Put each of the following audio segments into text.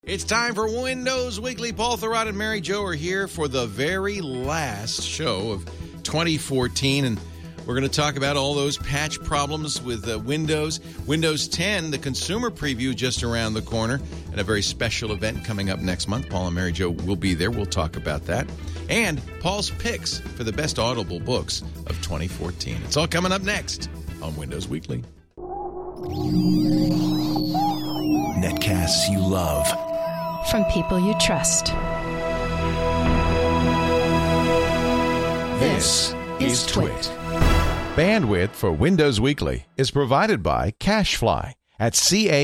It's time for Windows Weekly. Paul Thurrott and Mary Jo are here for the very last show of 2014, and we're going to talk about all those patch problems with Windows. Windows 10, the consumer preview just around the corner, and a very special event coming up next month. Paul and Mary Jo will be there. We'll talk about that. And Paul's picks for the best Audible books of 2014. It's all coming up next on Windows Weekly. Netcasts you love. From people you trust. This is Twit. Bandwidth for Windows Weekly is provided by CacheFly at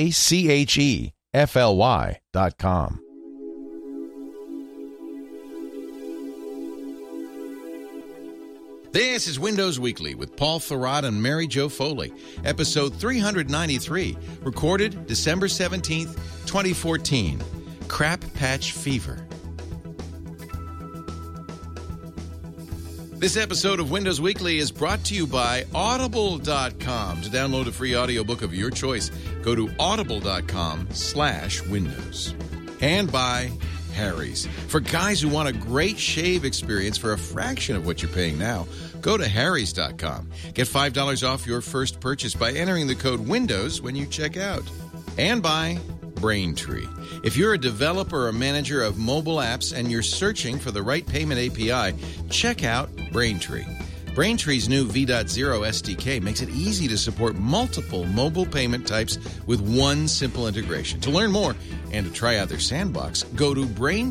CacheFly.com. This is Windows Weekly with Paul Thurrott and Mary Jo Foley, episode 393, recorded December 17th, 2014. Crap Patch Fever. This episode of Windows Weekly is brought to you by Audible.com. To download a free audiobook of your choice, go to audible.com/Windows. And by Harry's. For guys who want a great shave experience for a fraction of what you're paying now, go to Harry's.com. Get $5 off your first purchase by entering the code WINDOWS when you check out. And by Braintree. If you're a developer or manager of mobile apps and you're searching for the right payment API, check out Braintree. Braintree's new V.0 SDK makes it easy to support multiple mobile payment types with one simple integration. To learn more and to try out their sandbox, go to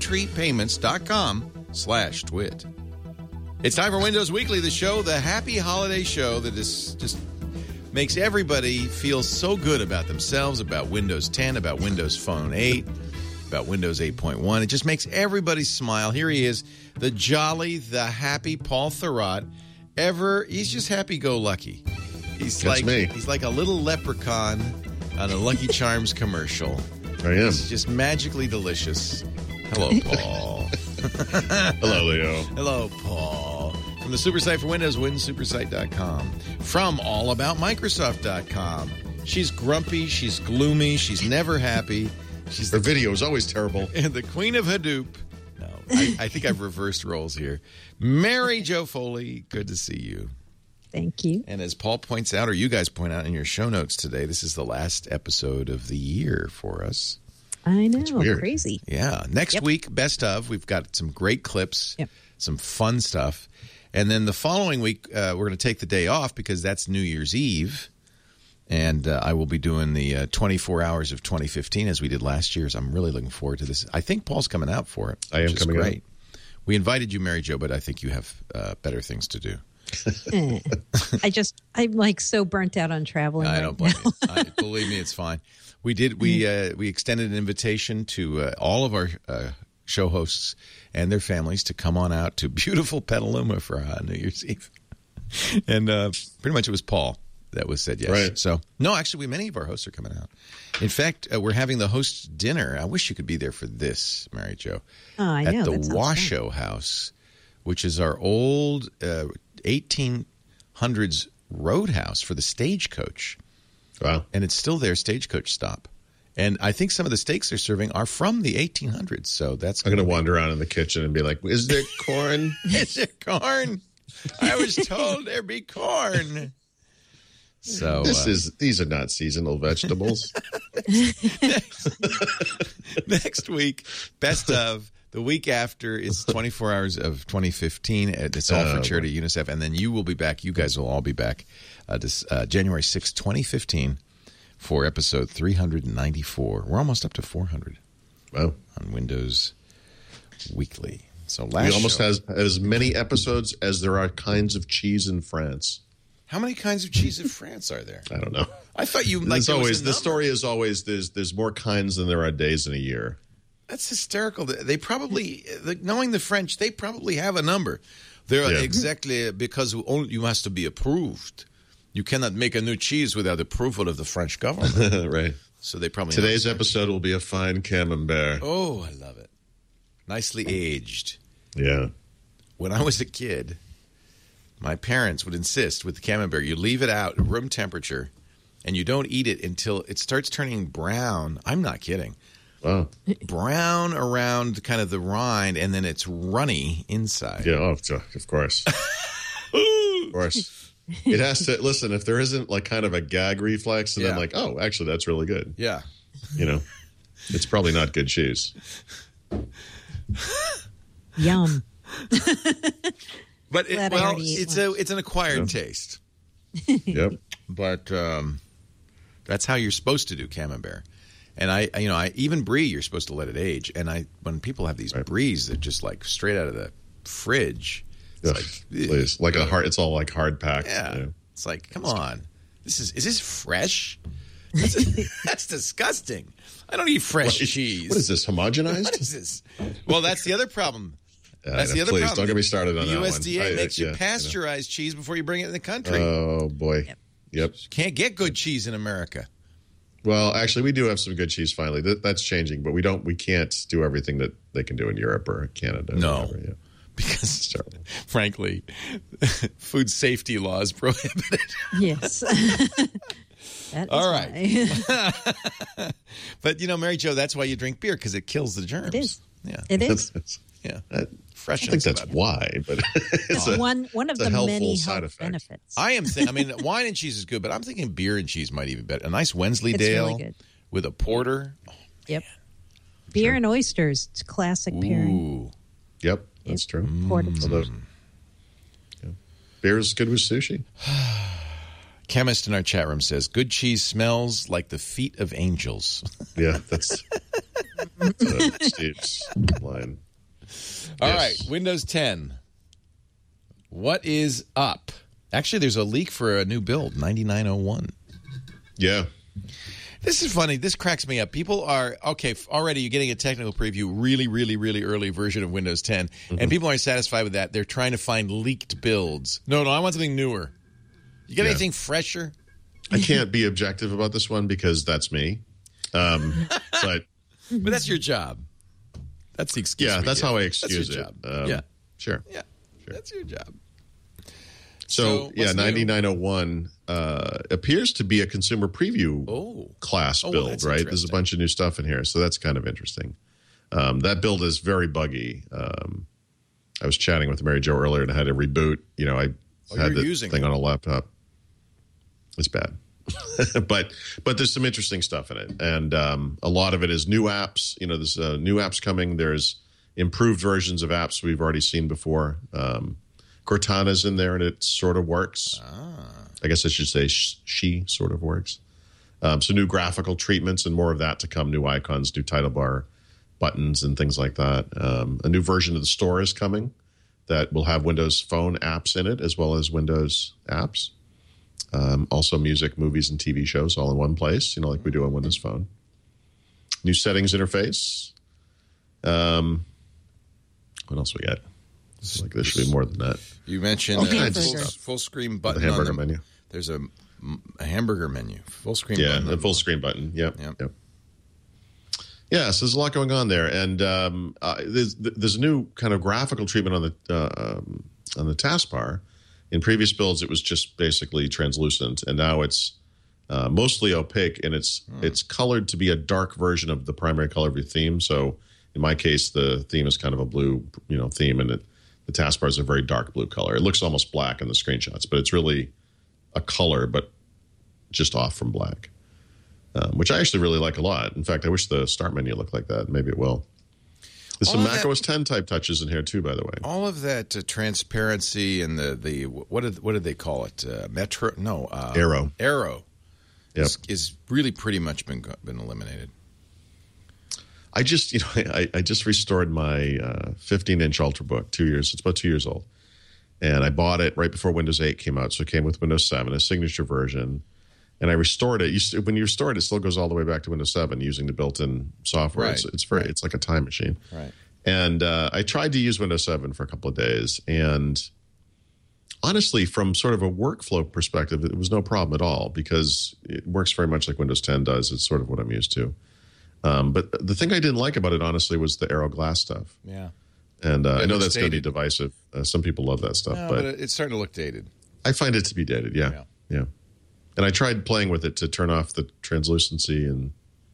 BraintreePayments.com/twit. It's time for Windows Weekly, the show, the happy holiday show that is just makes everybody feel so good about themselves, about Windows 10, about Windows Phone 8, about Windows 8.1. It just makes everybody smile. Here he is, the jolly, the happy Paul Thurrott. He's just happy-go-lucky. He's like a little leprechaun on a Lucky Charms commercial. I am. He's just magically delicious. Hello, Paul. Hello, Leo. Hello, Paul. From the Supersite for Windows, WinSupersite.com. From AllAboutMicrosoft.com. She's grumpy, she's gloomy, she's never happy. Her video is always terrible. And the queen of Hadoop. No, I think I've reversed roles here. Mary Jo Foley, good to see you. Thank you. And as Paul points out, or you guys point out in your show notes today, this is the last episode of the year for us. I know, crazy. Yeah. Next week, best of. We've got some great clips, some fun stuff. And then the following week, we're going to take the day off because that's New Year's Eve. And I will be doing the 24 hours of 2015 as we did last year. So I'm really looking forward to this. I think Paul's coming out for it. I am coming out. We invited you, Mary Jo, but I think you have better things to do. I'm like so burnt out on traveling. I don't blame you. Believe me, it's fine. We extended an invitation to all of our show hosts and their families to come on out to beautiful Petaluma for New Year's Eve. And pretty much it was Paul that was said yes. Right. So, no, actually, many of our hosts are coming out. In fact, we're having the hosts' dinner. I wish you could be there for this, Mary Jo. Oh, I know. At the Washoe House, which is our old 1800s roadhouse for the Stagecoach. Wow. And it's still their Stagecoach stop. And I think some of the steaks they're serving are from the 1800s. So that's I'm going to wander around in the kitchen and be like, is there corn? Is there corn? I was told there'd be corn. So these are not seasonal vegetables. Next week, best of. The week after is 24 hours of 2015. It's all for charity UNICEF. And then you will be back. You guys will all be back January 6th, 2015 for episode 394. We're almost up to 400. Wow. On Windows Weekly. So we almost have as many episodes as there are kinds of cheese in France. How many kinds of cheese in France are there? I don't know. I thought you like the story is always there's more kinds than there are days in a year. That's hysterical. They probably, knowing the French, they probably have a number. They're exactly because you must be approved. You cannot make a new cheese without approval of the French government. Right. So they probably Today's episode will be a fine camembert. Oh, I love it. Nicely aged. Yeah. When I was a kid, my parents would insist with the camembert, you leave it out at room temperature, and you don't eat it until it starts turning brown. I'm not kidding. Wow. Brown around kind of the rind, and then it's runny inside. Yeah, of course. Of course. It has to, listen, if there isn't like kind of a gag reflex, and then like, oh, actually, that's really good. Yeah. It's probably not good cheese. Yum. But Glad I already ate it's an acquired taste. Yep. But that's how you're supposed to do Camembert. And I even brie, you're supposed to let it age. And when people have these bries that just like straight out of the fridge, it's please, like it's all like hard packed. Yeah, it's like, come on, is this fresh? That's disgusting. I don't eat fresh cheese. What is this, homogenized? What is this? Well, that's the other problem. That's the other please, problem. don't get me started on the that one. USDA makes you pasteurize cheese before you bring it in the country. Oh boy. Yep. Can't get good cheese in America. Well, actually, we do have some good cheese finally. That's changing, but we can't do everything that they can do in Europe or Canada. No. Whatever, yeah. Because, frankly, food safety laws prohibit it. Yes. All right. But, Mary Jo, that's why you drink beer, because it kills the germs. It is. Yeah. It is. Yeah. I think that's why, but it's one of the many health benefits. I am thinking, wine and cheese is good, but I'm thinking beer and cheese might even be better. A nice Wensleydale really good. With a porter. Oh, yep. Beer and oysters. It's classic pairing. Yep, that's true. Porter. Beer is good with sushi. Chemist in our chat room says, good cheese smells like the feet of angels. Yeah, that's Steve's line. All right, Windows 10. What is up? Actually, there's a leak for a new build, 9901. Yeah. This is funny. This cracks me up. People are, already you're getting a technical preview, really, really, really early version of Windows 10, and people aren't satisfied with that. They're trying to find leaked builds. No, I want something newer. You get anything fresher? I can't be objective about this one because that's me. But that's your job. That's the excuse. Yeah, that's how I excuse it. Yeah. Sure. Yeah. That's your job. So 9901 appears to be a consumer preview class build, right? There's a bunch of new stuff in here, so that's kind of interesting. That build is very buggy. I was chatting with Mary Jo earlier and I had to reboot. I had the thing on a laptop. It's bad. but there's some interesting stuff in it, and a lot of it is new apps. There's new apps coming. There's improved versions of apps we've already seen before. Cortana's in there, and it sort of works. I guess I should say she sort of works. So new graphical treatments and more of that to come. New icons, new title bar buttons, and things like that. A new version of the store is coming that will have Windows Phone apps in it as well as Windows apps. Also music, movies, and TV shows all in one place, like we do on Windows Phone. New settings interface. What else we got? There should be more than that. You mentioned full screen button. The hamburger menu. There's a hamburger menu. Full screen button. Yeah, the full screen button. Yep. Yeah, so there's a lot going on there. And there's a new kind of graphical treatment on the taskbar. In previous builds, it was just basically translucent, and now it's mostly opaque, and it's colored to be a dark version of the primary color of your theme. So in my case, the theme is kind of a blue, theme, and the taskbar is a very dark blue color. It looks almost black in the screenshots, but it's really a color, but just off from black, which I actually really like a lot. In fact, I wish the start menu looked like that. Maybe it will. There's some Mac OS 10 type touches in here too, by the way. All of that transparency and the what did they call it? Metro? No, Arrow. Arrow. Yep. is really pretty much been eliminated. I just I just restored my 15-inch Ultrabook 2 years. It's about 2 years old, and I bought it right before Windows 8 came out, so it came with Windows 7, a signature version. And I restored it. When you restore it, it still goes all the way back to Windows 7 using the built-in software. Right. It's like a time machine. Right. And I tried to use Windows 7 for a couple of days, and honestly, from sort of a workflow perspective, it was no problem at all because it works very much like Windows 10 does. It's sort of what I'm used to. But the thing I didn't like about it, honestly, was the Arrow Glass stuff. Yeah. And I know that's going to be divisive. Some people love that stuff, but it's starting to look dated. I find it to be dated. Yeah. And I tried playing with it to turn off the translucency, and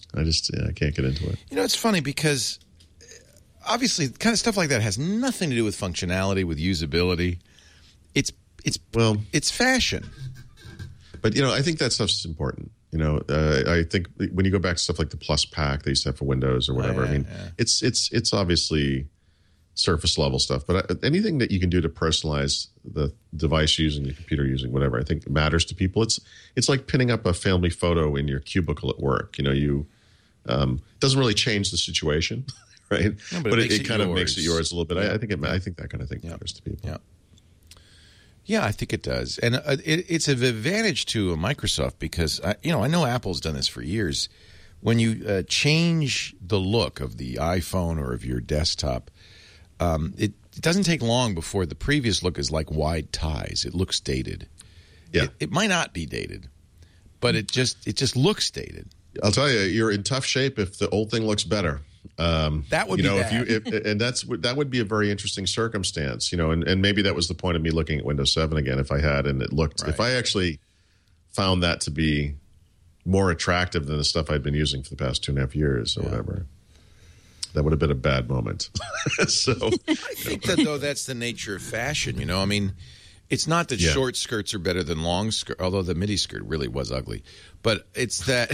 I can't get into it. It's funny because obviously kind of stuff like that has nothing to do with functionality, with usability. It's fashion. But, I think that stuff's important. I think when you go back to stuff like the Plus Pack they used to have for Windows or whatever, it's obviously surface level stuff. But anything that you can do to personalize the device using, the computer using, whatever, I think matters to people. It's like pinning up a family photo in your cubicle at work. It doesn't really change the situation, right? No, but it kind of makes it yours a little bit. Yeah. I think that kind of thing matters to people. Yeah. Yeah, I think it does. And it's an advantage to Microsoft because, I know Apple's done this for years. When you change the look of the iPhone or of your desktop, it doesn't take long before the previous look is like wide ties. It looks dated. Yeah. It might not be dated, but it just looks dated. I'll tell you, you're in tough shape if the old thing looks better. That would be bad. That would be a very interesting circumstance, and maybe that was the point of me looking at Windows 7 again. If I had, and it looked, if I actually found that to be more attractive than the stuff I'd been using for the past 2.5 years or whatever, that would have been a bad moment. So I think that though that's the nature of fashion. It's not that short skirts are better than long skirts, although the midi skirt really was ugly. But it's that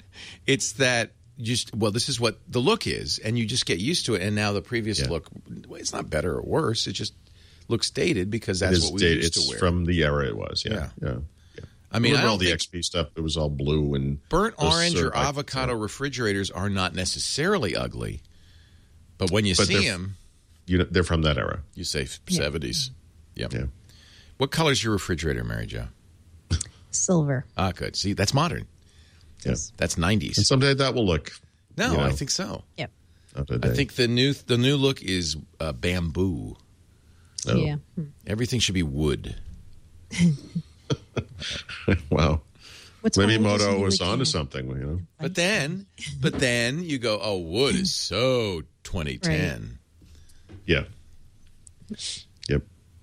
this is what the look is, and you just get used to it. And now the previous look, it's not better or worse. It just looks dated because that's what we used to wear. It's from the era it was. Yeah. I mean, all the XP stuff, it was all blue and burnt orange or avocado refrigerators are not necessarily ugly, but when you see them, they're from that era. You say 70s. Yeah. What color's your refrigerator, Mary Jo? Silver. Ah, good. See, that's modern. Yes, that's 90s. And someday that will look. No, I think so. Yep. I think the new look is bamboo. Oh. Yeah. Everything should be wood. Wow. Maybe Moto was onto something, But then you go, oh, wood is so 2010. Right. Yeah. Yep.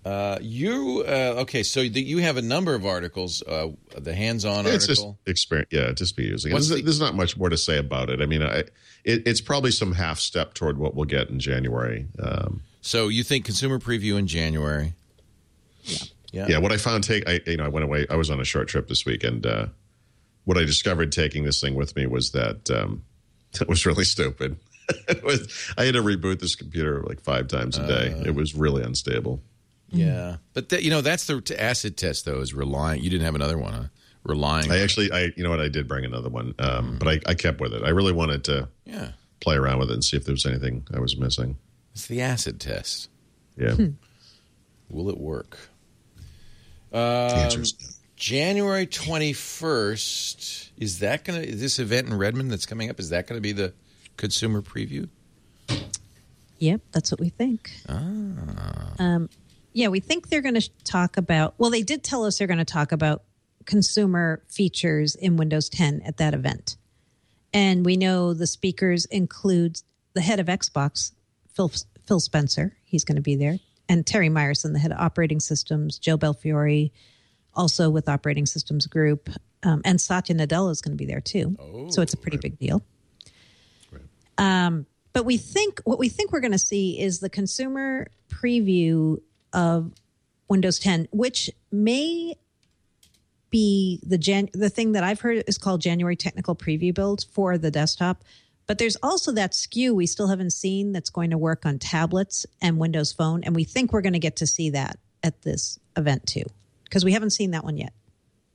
So you have a number of articles. The hands-on article. It's just experience. Yeah, just be using it. There's not much more to say about it. I mean, it's probably some half step toward what we'll get in January. So you think consumer preview in January? Yeah. What I found, I went away. I was on a short trip this week, and what I discovered taking this thing with me was that it was really stupid. I had to reboot this computer like 5 times a day. It was really unstable. Yeah, but that's the acid test though. Is relying. You didn't have another one, huh? Relying. I did bring another one, but I kept with it. I really wanted to play around with it and see if there was anything I was missing. It's the acid test. Yeah. Will it work? The answer is no. January 21st. Is this event in Redmond that's coming up? Is that going to be the consumer preview? Yep, that's what we think. We think they're going to talk about, well, they did tell us they're going to talk about consumer features in Windows 10 at that event. And we know the speakers include the head of Xbox, Phil Spencer. He's going to be there. And Terry Myerson, the head of operating systems, Joe Belfiore, also with Operating Systems Group. And Satya Nadella is going to be there too. So it's a pretty big deal. Right. But what we think we're going to see is the consumer preview of Windows 10, which may be the thing that I've heard is called January Technical Preview Build for the desktop. But there's also that SKU we still haven't seen that's going to work on tablets and Windows Phone. And we think we're going to get to see that at this event too, because we haven't seen that one yet.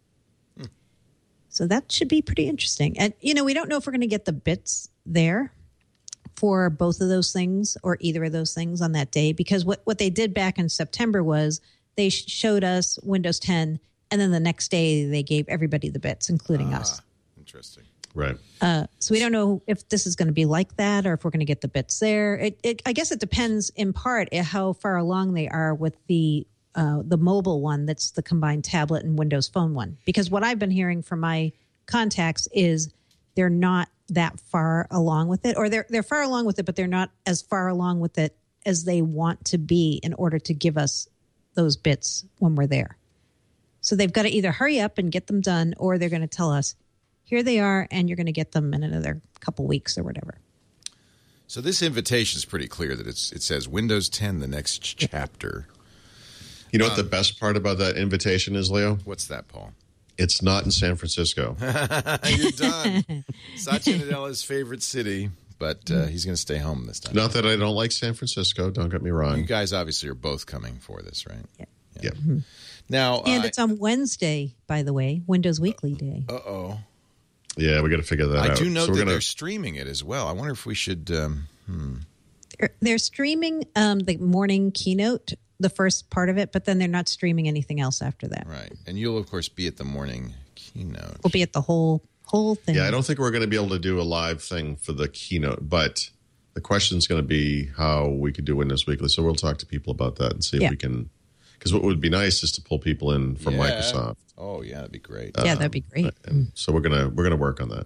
So that should be pretty interesting. And, we don't know if we're going to get the bits there for both of those things or either of those things on that day, because what they did back in September was they showed us Windows 10, and then the next day they gave everybody the bits, including us. Interesting. Right. So we don't know if this is going to be like that or if we're going to get the bits there. I guess it depends in part how far along they are with the mobile one that's the combined tablet and Windows Phone one. Because what I've been hearing from my contacts is they're not that far along with it, or they're far along with it, but they're not as far along with it as they want to be in order to give us those bits when we're there. So they've got to either hurry up and get them done, or they're going to tell us, here they are, and you're going to get them in another couple weeks or whatever. So this invitation is pretty clear that it says Windows 10, the next chapter. You know what the best part about that invitation is, Leo? What's that, Paul? It's not in San Francisco. You're done. Satya Nadella's favorite city, but he's going to stay home this time. Not that I don't like San Francisco. Don't get me wrong. You guys obviously are both coming for this, right? Yeah. Mm-hmm. Now, and it's on Wednesday, by the way, Windows Weekly Day. Uh-oh. Yeah, we got to figure that out. I do know that they're streaming it as well. I wonder if we should... They're streaming the morning keynote, the first part of it, but then they're not streaming anything else after that. Right. And you'll, of course, be at the morning keynote. We'll be at the whole thing. Yeah, I don't think we're going to be able to do a live thing for the keynote, but the question is going to be how we could do Windows Weekly. So we'll talk to people about that and see if we can... Because what would be nice is to pull people in from Microsoft. Oh, yeah, that'd be great. Yeah, that'd be great. And so we're gonna work on that.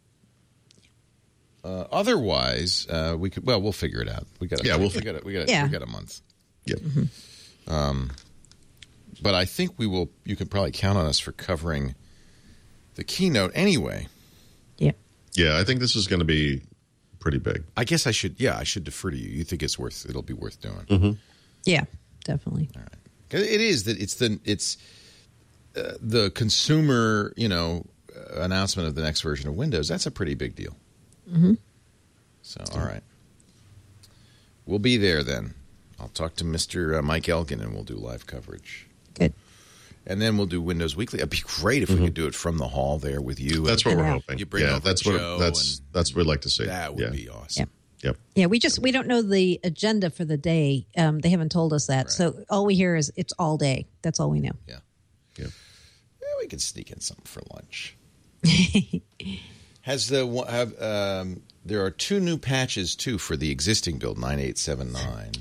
Otherwise, we could. Well, we'll figure it out. We got a month. Yep. But I think we will. You can probably count on us for covering the keynote anyway. Yeah. Yeah, I think this is going to be pretty big. I guess I should. Yeah, I should defer to you. You think it'll be worth doing? Mm-hmm. Yeah, definitely. All right. It is that it's the consumer, announcement of the next version of Windows. That's a pretty big deal. Mm-hmm. So, all right. We'll be there then. I'll talk to Mr. Mike Elgin, and we'll do live coverage. Good. And then we'll do Windows Weekly. It'd be great if we could do it from the hall there with you. That's what we're hoping. You bring over that's Joe what we'd like to see. That would be awesome. Yeah. Yep. Yeah, we don't know the agenda for the day. They haven't told us that. Right. So all we hear is it's all day. That's all we know. Yeah. Yeah. We could sneak in something for lunch. There are 2 new patches too for the existing build 9879.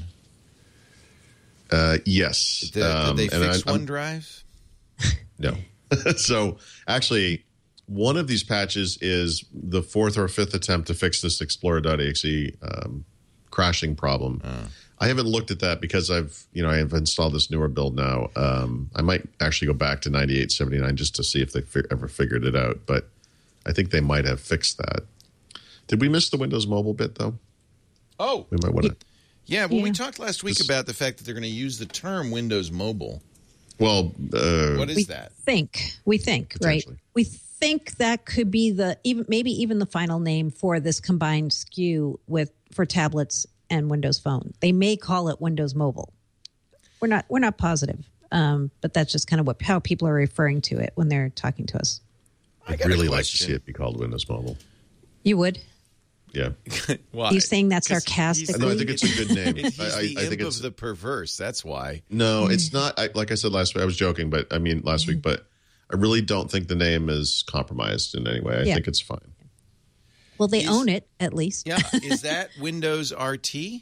Yes. Did they fix OneDrive? No. So actually, one of these patches is the 4th or 5th attempt to fix this Explorer.exe crashing problem. I haven't looked at that because I have installed this newer build now. I might actually go back to 9879 just to see if they ever figured it out. But I think they might have fixed that. Did we miss the Windows Mobile bit, though? Oh. We might want to. Yeah, well, we talked last week about the fact that they're going to use the term Windows Mobile. Well, what is that? We think, right? We think that could be maybe even the final name for this combined SKU for tablets and Windows Phone. They may call it Windows Mobile. We're not positive, but that's just kind of how people are referring to it when they're talking to us. I'd really like to see it be called Windows Mobile. You would? Yeah. Why? You saying that sarcastically? No, I think it's a good name. He's the imp of the perverse. That's why. No, it's not. Like I said last week, I was joking, but last week, but I really don't think the name is compromised in any way. I think it's fine. Well, they own it, at least. Yeah. Is that Windows RT?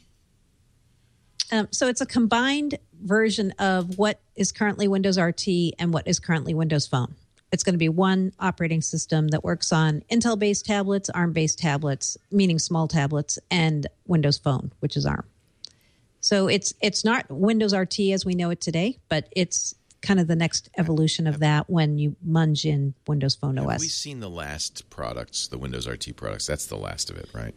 So it's a combined version of what is currently Windows RT and what is currently Windows Phone. It's going to be one operating system that works on Intel-based tablets, ARM-based tablets, meaning small tablets, and Windows Phone, which is ARM. So it's not Windows RT as we know it today, but it's kind of the next evolution of that when you munge in Windows Phone OS. Have we seen the last products, the Windows RT products? That's the last of it, right?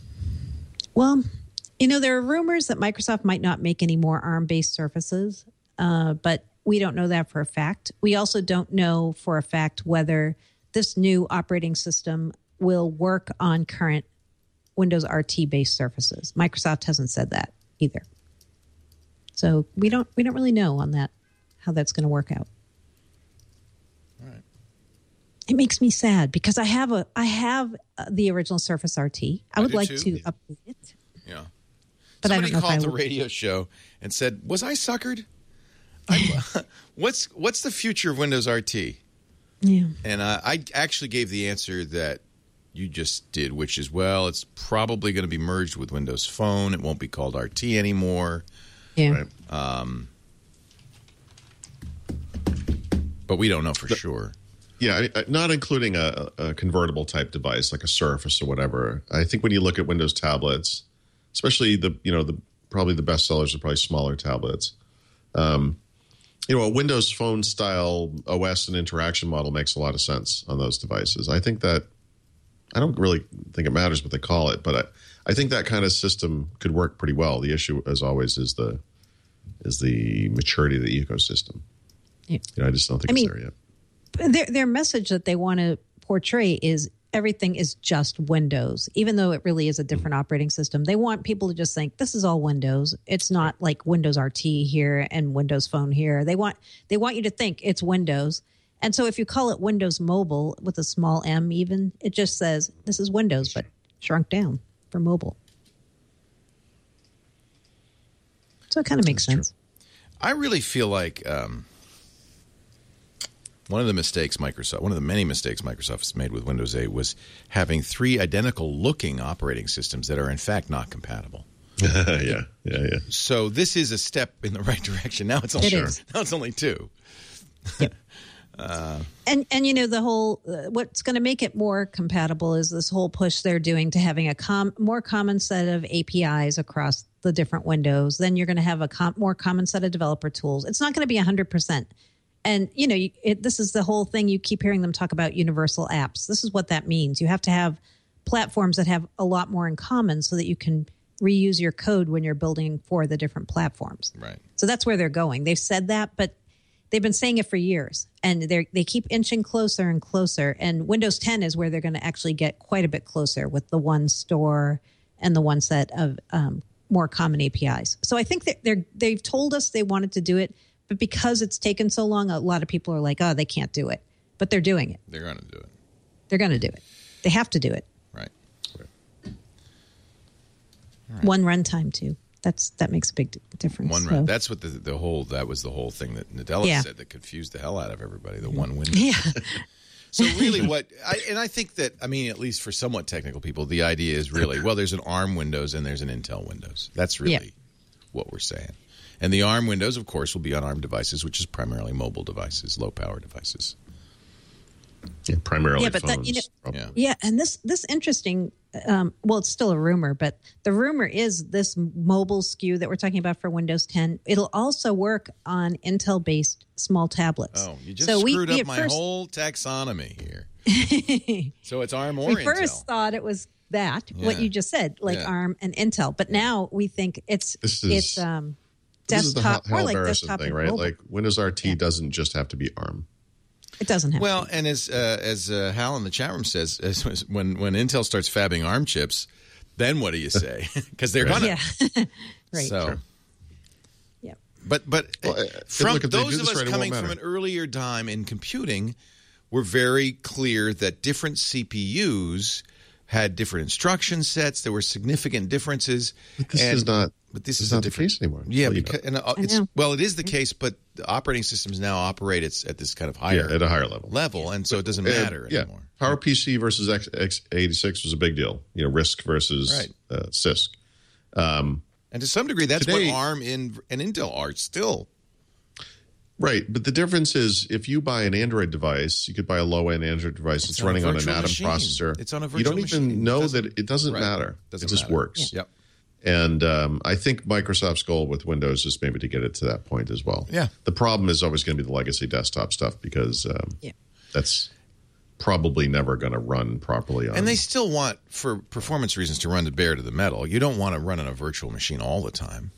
Well, there are rumors that Microsoft might not make any more ARM-based Surfaces, but we don't know that for a fact. We also don't know for a fact whether this new operating system will work on current Windows RT-based Surfaces. Microsoft hasn't said that either. So we don't really know on that how that's going to work out. All right. It makes me sad because I have the original Surface RT. I would like to update it. Yeah. But somebody I don't know called if the radio show and said, "Was I suckered? What's the future of Windows RT?" Yeah. And I actually gave the answer that you just did, which is, well, it's probably going to be merged with Windows Phone. It won't be called RT anymore. Yeah. Right? But we don't know for sure. Yeah, not including a convertible type device like a Surface or whatever. I think when you look at Windows tablets, especially probably the best sellers are probably smaller tablets. a Windows Phone style OS and interaction model makes a lot of sense on those devices. I don't really think it matters what they call it, but I think that kind of system could work pretty well. The issue, as always, is the maturity of the ecosystem. Yeah. I just don't think it's there yet. Their message that they want to portray is everything is just Windows, even though it really is a different operating system. They want people to just think this is all Windows. It's not like Windows RT here and Windows Phone here. They want you to think it's Windows. And so if you call it Windows Mobile with a small m even, it just says this is Windows, but shrunk down for mobile. So it kind of makes sense. True. I really feel like one of the many mistakes Microsoft has made with Windows 8 was having 3 identical-looking operating systems that are, in fact, not compatible. Yeah. So this is a step in the right direction. Now it's only 2. Yep. And the whole what's going to make it more compatible is this whole push they're doing to having a more common set of APIs across the different windows. Then you're going to have a more common set of developer tools. It's not going to be 100%. And, this is the whole thing. You keep hearing them talk about universal apps. This is what that means. You have to have platforms that have a lot more in common so that you can reuse your code when you're building for the different platforms. Right. So that's where they're going. They've said that, but they've been saying it for years. And they keep inching closer and closer. And Windows 10 is where they're going to actually get quite a bit closer with the one store and the one set of more common APIs. So I think that they've told us they wanted to do it. But because it's taken so long, a lot of people are like, oh, they can't do it. But they're doing it. They're going to do it. They're going to do it. They have to do it. Right. One runtime, too. That makes a big difference. That's what that was the whole thing that Nadella said that confused the hell out of everybody, the one window. Yeah. So really I think that, at least for somewhat technical people, the idea is really, well, there's an ARM Windows and there's an Intel Windows. That's really what we're saying. And the ARM Windows, of course, will be on ARM devices, which is primarily mobile devices, low-power devices. Yeah, primarily but phones. And this interesting, it's still a rumor, but the rumor is this mobile SKU that we're talking about for Windows 10, it'll also work on Intel-based small tablets. Oh, you just screwed up my whole taxonomy here. So it's ARM or Intel. We first thought it was what you just said, ARM and Intel. But now we think it's desktop, this is the Hal or like Barrison desktop thing, right? mobile. Like Windows RT doesn't just have to be ARM. It doesn't have. Well, and as Hal in the chat room says, when Intel starts fabbing ARM chips, then what do you say? Because they're gonna. Yeah. Right. So. Sure. Yeah. But from those of us coming from an earlier time in computing, we're very clear that different CPUs had different instruction sets. There were significant differences. But this is not. But this is not the case anymore. Yeah, it is the case, but the operating systems now operate at this kind of higher, at a higher level, and so it doesn't matter anymore. PowerPC versus x86 was a big deal. RISC versus CISC, and to some degree, that's what ARM and Intel are still. Right, but the difference is if you buy an Android device, you could buy a low-end Android device. It's running on an Atom processor. It's on a virtual machine. You don't even know that it doesn't matter. It just works. Yep. And I think Microsoft's goal with Windows is maybe to get it to that point as well. Yeah. The problem is always going to be the legacy desktop stuff because that's probably never going to run properly on. And they still want, for performance reasons, to run the bare to the metal. You don't want to run on a virtual machine all the time.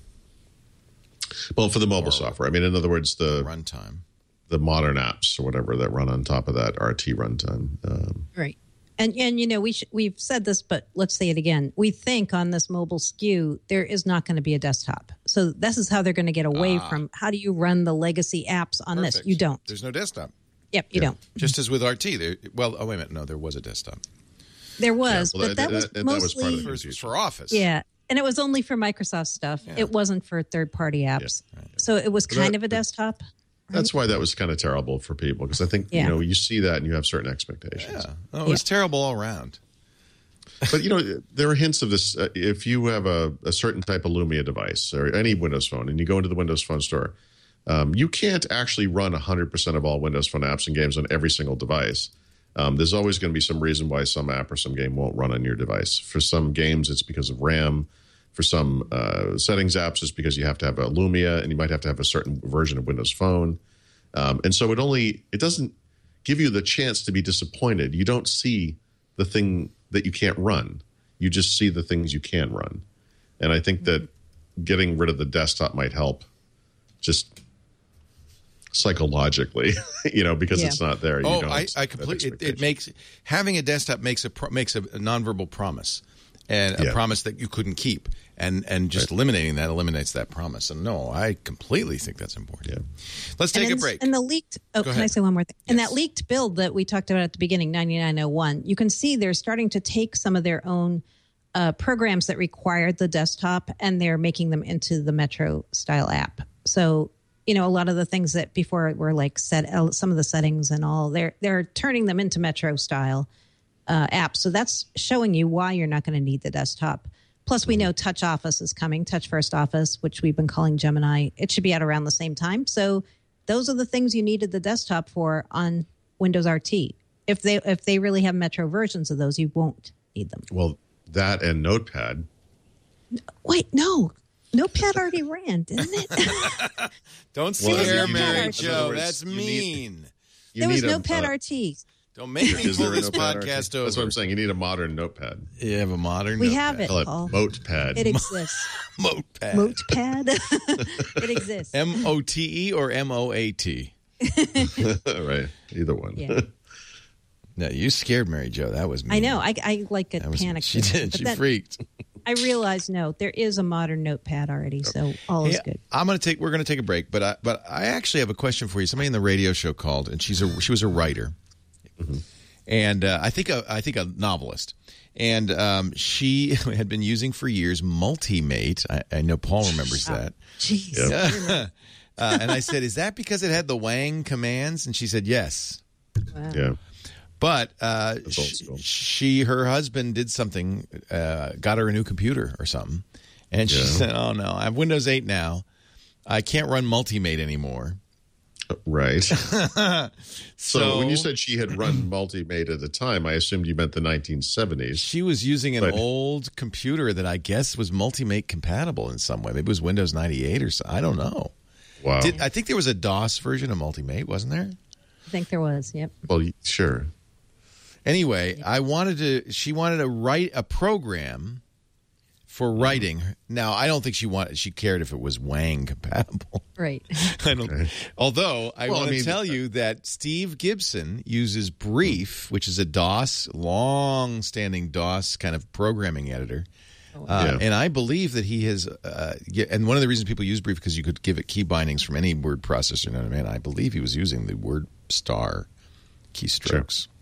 Well, for the mobile software. In other words, the runtime, the modern apps or whatever that run on top of that RT runtime. Right. And we've said this, but let's say it again. We think on this mobile SKU, there is not going to be a desktop. So this is how they're going to get away from how do you run the legacy apps on this? You don't. There's no desktop. Yep, you don't. Just as with RT. Wait a minute. No, there was a desktop. There was, but that was mostly that was for Office. Yeah. And it was only for Microsoft stuff. Yeah. It wasn't for third-party apps. Yeah. Right. So it was kind of a desktop. That's why that was kind of terrible for people because I think you see that and you have certain expectations. Yeah, it was terrible all around. But there are hints of this. If you have a certain type of Lumia device or any Windows Phone, and you go into the Windows Phone store, you can't actually run 100% of all Windows Phone apps and games on every single device. There's always going to be some reason why some app or some game won't run on your device. For some games, it's because of RAM. For some settings apps, it's because you have to have a Lumia and you might have to have a certain version of Windows Phone. And so it doesn't give you the chance to be disappointed. You don't see the thing that you can't run. You just see the things you can run. And I think that getting rid of the desktop might help just psychologically, because it's not there. I completely. It makes having a desktop makes a nonverbal promise, and a promise that you couldn't keep, and just eliminating that eliminates that promise. And no, I completely think that's important. Yeah. Let's take a break. And the leaked. Oh, can I say one more thing? Yes. And that leaked build that we talked about at the beginning, 9901. You can see they're starting to take some of their own programs that required the desktop, and they're making them into the Metro style app. So. A lot of the things that before were like some of the settings and all, they're turning them into Metro style apps. So that's showing you why you're not going to need the desktop. Plus, we know Touch Office is coming, Touch First Office, which we've been calling Gemini. It should be out around the same time. So those are the things you needed the desktop for on Windows RT. If they really have Metro versions of those, you won't need them. Well, that and Notepad. Wait, no. Notepad already ran, didn't it? Don't scare Mary Jo. That's mean. There was Notepad RT. Don't make me pull this podcast over. That's what I'm saying. You need a modern Notepad. You have a modern We Notepad. have it, Paul. Motepad. It exists. Motepad. Motepad. It exists. MOTE or MOAT? Right. Either one. Yeah. No, you scared Mary Jo. That was mean. I know. I like a panic. She did. She freaked. I realized there is a modern Notepad already, so all is good. We're gonna take a break, but I actually have a question for you. Somebody in the radio show called, and she was a writer, and I think a novelist, and she had been using for years Multimate. I know Paul remembers that. Jeez. Yep. And I said, "Is that because it had the Wang commands?" And she said, "Yes." Wow. Yeah. But her husband did something, got her a new computer or something. And she said, oh, no, I have Windows 8 now. I can't run Multimate anymore. Right. So when you said she had run Multimate at the time, I assumed you meant the 1970s. She was using an old computer that I guess was Multimate compatible in some way. Maybe it was Windows 98 or something. I don't know. Wow. I think there was a DOS version of Multimate, wasn't there? I think there was, yep. Well, sure. Anyway, she wanted to write a program for writing. Now, I don't think she cared if it was Wang compatible. Right. I don't. Okay. Although I want to tell you that Steve Gibson uses Brief, which is a long-standing DOS kind of programming editor. And I believe that he has, and one of the reasons people use Brief because you could give it key bindings from any word processor. And I believe he was using the WordStar keystrokes. Sure.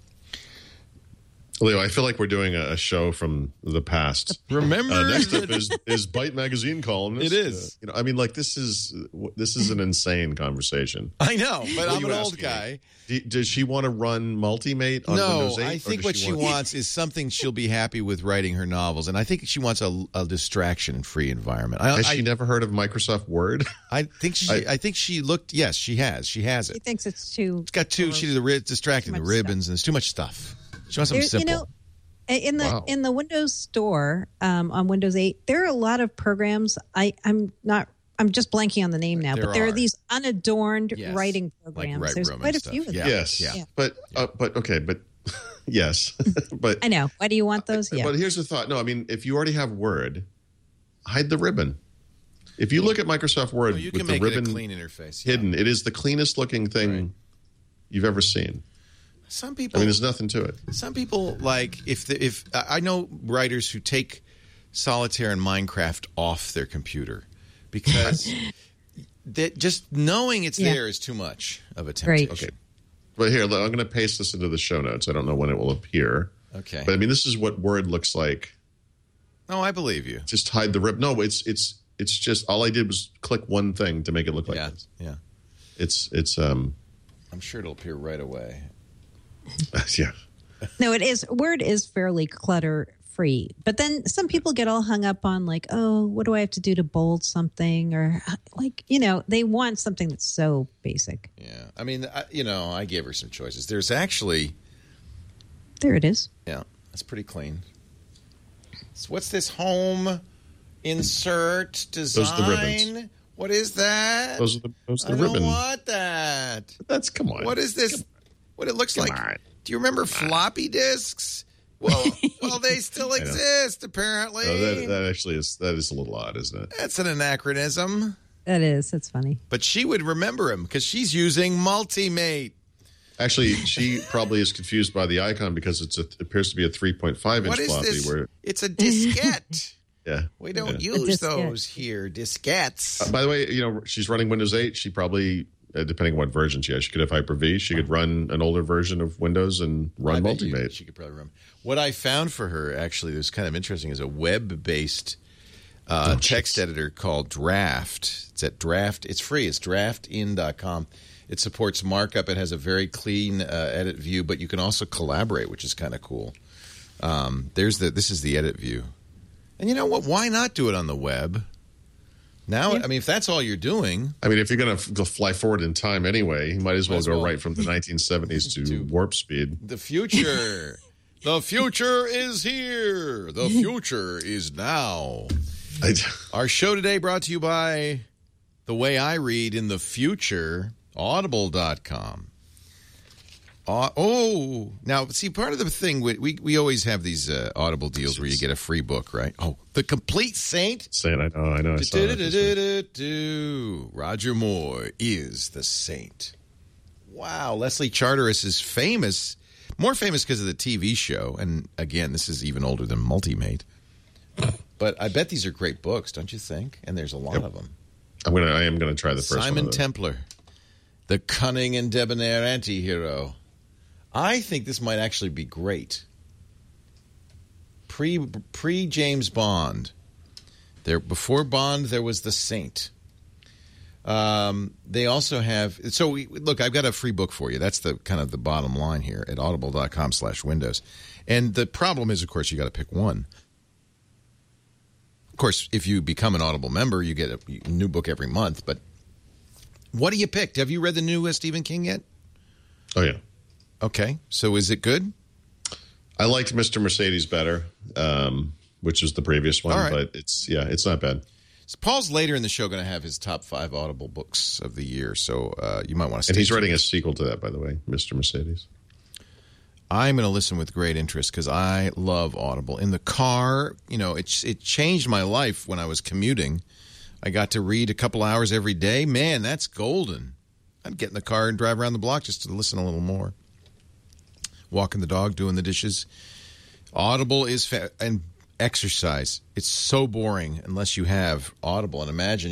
Leo, I feel like we're doing a show from the past. Remember, next up is Byte Magazine columnist. It is. This is an insane conversation. I know, but I'm an old guy. Does she want to run Multimate on Windows 8? No, I think what she wants is something she'll be happy with writing her novels, and I think she wants a distraction-free environment. Has she never heard of Microsoft Word? I think she looked. Yes, she has. She has it. She thinks it's too. It's got too. She's distracting the ribbons, and there's too much stuff. She wants something simple. In the Windows Store on Windows 8, there are a lot of programs. I'm just blanking on the name now, but there are these unadorned writing programs. Like There's quite a few of them. Yes, but yes, but I know. Why do you want those? But here's the thought. No, I mean, if you already have Word, hide the ribbon. If you look at Microsoft Word with the ribbon a clean interface hidden, it is the cleanest looking thing you've ever seen. Some people, there's nothing to it. Some people like if I know writers who take Solitaire and Minecraft off their computer because that just knowing it's there is too much of a temptation. Right. Okay, but here I'm going to paste this into the show notes. I don't know when it will appear. Okay, but I mean this is what Word looks like. No, I believe you. Just hide the ribbon. No, it's just all I did was click one thing to make it look like this. Yeah, it's I'm sure it'll appear right away. Yeah. No, it is. Word is fairly clutter free, but then some people get all hung up on like, oh, what do I have to do to bold something, or like they want something that's so basic. Yeah, I mean, I gave her some choices. There's actually there it is. Yeah, it's pretty clean. So what's this home Insert design. Those are the ribbons. What is that? Those are the I ribbon. don't want that. Come on. What is this? What it looks like? On. Do you remember floppy disks? Well, they still exist, apparently. No, that actually is a little odd, isn't it? That's an anachronism. That is. That's funny. But she would remember him because she's using Multimate. Actually, she probably is confused by the icon because it appears to be a 3.5-inch What is floppy. this? Where, It's a diskette. yeah. We don't use those here, diskettes. By the way, she's running Windows 8. She probably, depending on what version she has, she could have Hyper-V. She could run an older version of Windows and run Multimate. She could probably run. What I found for her, actually, that was kind of interesting, is a web-based text editor called Draft. It's at Draft. It's free. It's draftin.com. It supports markup. It has a very clean edit view, but you can also collaborate, which is kind of cool. This is the edit view. And you know what? Why not do it on the web? Now, I mean, if that's all you're doing. I mean, if you're going to go fly forward in time anyway, you might as well go right from the 1970s to warp speed. The future. The future is here. The future is now. Our show today brought to you by The Way I Read in the Future, Audible.com. Now, see, part of the thing, we always have these Audible deals where you get a free book, right? Oh, The Complete Saint? Saint, I know. I saw that. Roger Moore is the Saint. Wow, Leslie Charteris is famous, more famous because of the TV show. And again, this is even older than Multimate. But I bet these are great books, don't you think? And there's a lot of them. I am gonna try the first one. Simon Templar, the cunning and debonair anti-hero. I think this might actually be great. Pre James Bond. Before Bond, there was the Saint. They also have. Look, I've got a free book for you. That's the kind of the bottom line here at audible.com/windows. And the problem is, of course, you got to pick one. Of course, if you become an Audible member, you get a new book every month. But what do you pick? Have you read the new Stephen King yet? Oh, yeah. Okay. So is it good? I liked Mr. Mercedes better, which is the previous one. All right. But it's not bad. So Paul's later in the show going to have his top 5 Audible books of the year. So you might want to stay And he's tuned. writing a sequel to that, by the way, Mr. Mercedes. I'm going to listen with great interest because I love Audible. In the car, it changed my life when I was commuting. I got to read a couple hours every day. Man, that's golden. I'd get in the car and drive around the block just to listen a little more. Walking the dog, doing the dishes. Audible is and exercise. It's so boring unless you have Audible. And imagine,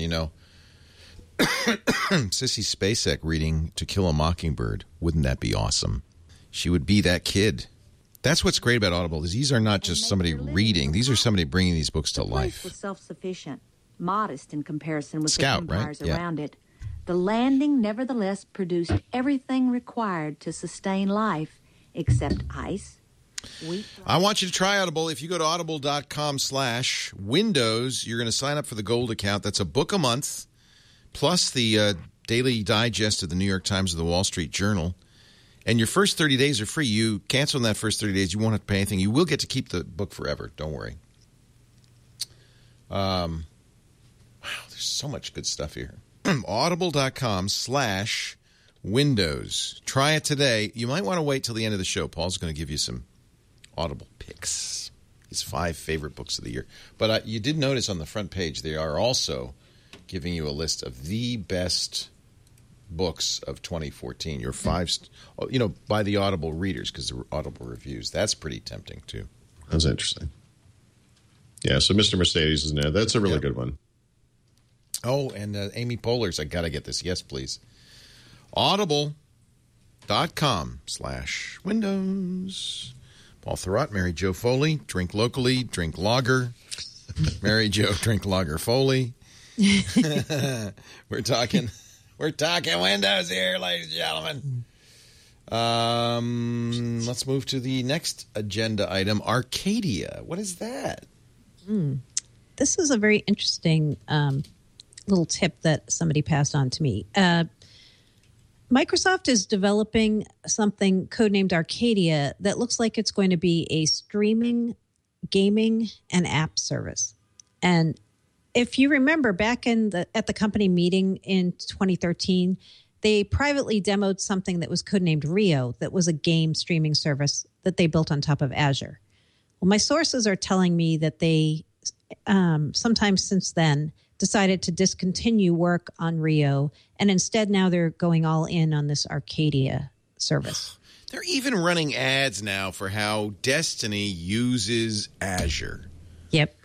Sissy Spacek reading To Kill a Mockingbird. Wouldn't that be awesome? She would be that kid. That's what's great about Audible is these are not just somebody reading. These are somebody bringing these books to life. Was self-sufficient, modest in comparison with Scout, the empires right? Yeah. around it. The landing nevertheless produced everything required to sustain life except ice. I want you to try Audible. If you go to audible.com/windows, you're going to sign up for the Gold account. That's a book a month, plus the daily digest of the New York Times or the Wall Street Journal. And your first 30 days are free. You cancel in that first 30 days, you won't have to pay anything. You will get to keep the book forever. Don't worry. Wow, there's so much good stuff here. Audible.com/windows. Try it today. You might want to wait till the end of the show. Paul's going to give you some Audible picks. His 5 favorite books of the year. But you did notice on the front page, they are also giving you a list of the best books of 2014. Your 5, by the Audible readers, because they're Audible reviews. That's pretty tempting, too. That's interesting. Yeah, so Mr. Mercedes is in there. That's a really good one. Oh, and Amy Poehler's, I got to get this. Yes, please. Audible.com/windows. Paul Thurrott, Mary Jo Foley. Drink locally, drink lager. Mary Jo, drink lager Foley. We're talking Windows here, ladies and gentlemen. Let's move to the next agenda item, Arcadia. What is that? This is a very interesting little tip that somebody passed on to me. Microsoft is developing something codenamed Arcadia that looks like it's going to be a streaming, gaming, and app service. And if you remember back at the company meeting in 2013, they privately demoed something that was codenamed Rio, that was a game streaming service that they built on top of Azure. Well, my sources are telling me that they, sometime since then, decided to discontinue work on Rio, and instead now they're going all in on this Arcadia service. They're even running ads now for how Destiny uses Azure. Yep.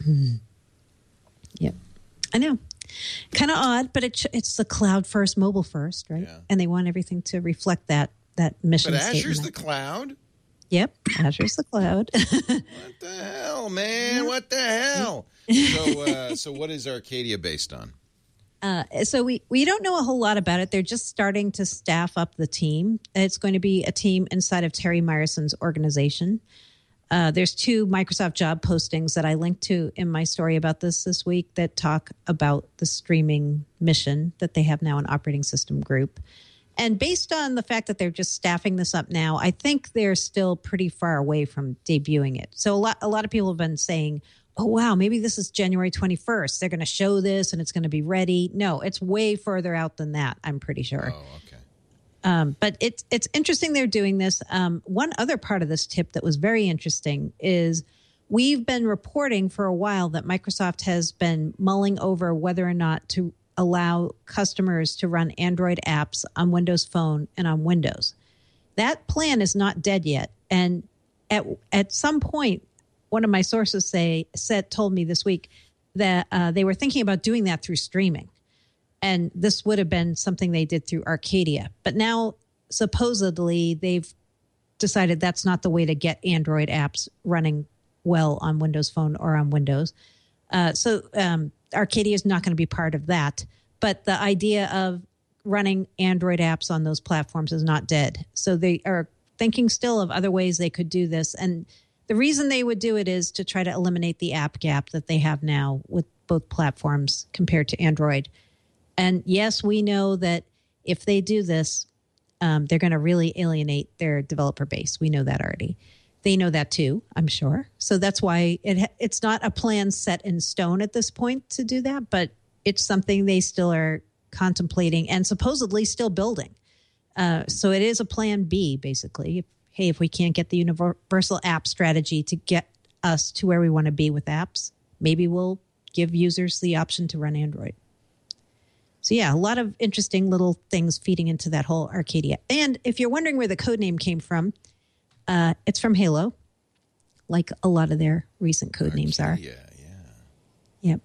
Yep. I know. Kind of odd, but it's the cloud first, mobile first, right? Yeah. And they want everything to reflect that mission But statement. Azure's the cloud? Yep. Azure's the cloud. What the hell, man? What the hell? So what is Arcadia based on? So we don't know a whole lot about it. They're just starting to staff up the team. It's going to be a team inside of Terry Myerson's organization. There's 2 Microsoft job postings that I linked to in my story about this week that talk about the streaming mission that they have now, an operating system group. And based on the fact that they're just staffing this up now, I think they're still pretty far away from debuting it. So a lot of people have been saying, oh, wow, maybe this is January 21st. They're going to show this and it's going to be ready. No, it's way further out than that, I'm pretty sure. Oh, okay. But it's interesting they're doing this. One other part of this tip that was very interesting is we've been reporting for a while that Microsoft has been mulling over whether or not to allow customers to run Android apps on Windows Phone and on Windows. That plan is not dead yet. And at some point, one of my sources told me this week that they were thinking about doing that through streaming. And this would have been something they did through Arcadia. But now, supposedly, they've decided that's not the way to get Android apps running well on Windows Phone or on Windows. So Arcadia is not going to be part of that. But the idea of running Android apps on those platforms is not dead. So they are thinking still of other ways they could do this. And the reason they would do it is to try to eliminate the app gap that they have now with both platforms compared to Android. And yes, we know that if they do this, they're going to really alienate their developer base. We know that already. They know that too, I'm sure. So that's why it's not a plan set in stone at this point to do that, but it's something they still are contemplating and supposedly still building. So it is a plan B, basically. Hey, if we can't get the universal app strategy to get us to where we want to be with apps, maybe we'll give users the option to run Android. So yeah, a lot of interesting little things feeding into that whole Arcadia. And if you're wondering where the code name came from, it's from Halo, like a lot of their recent code names are. Yep.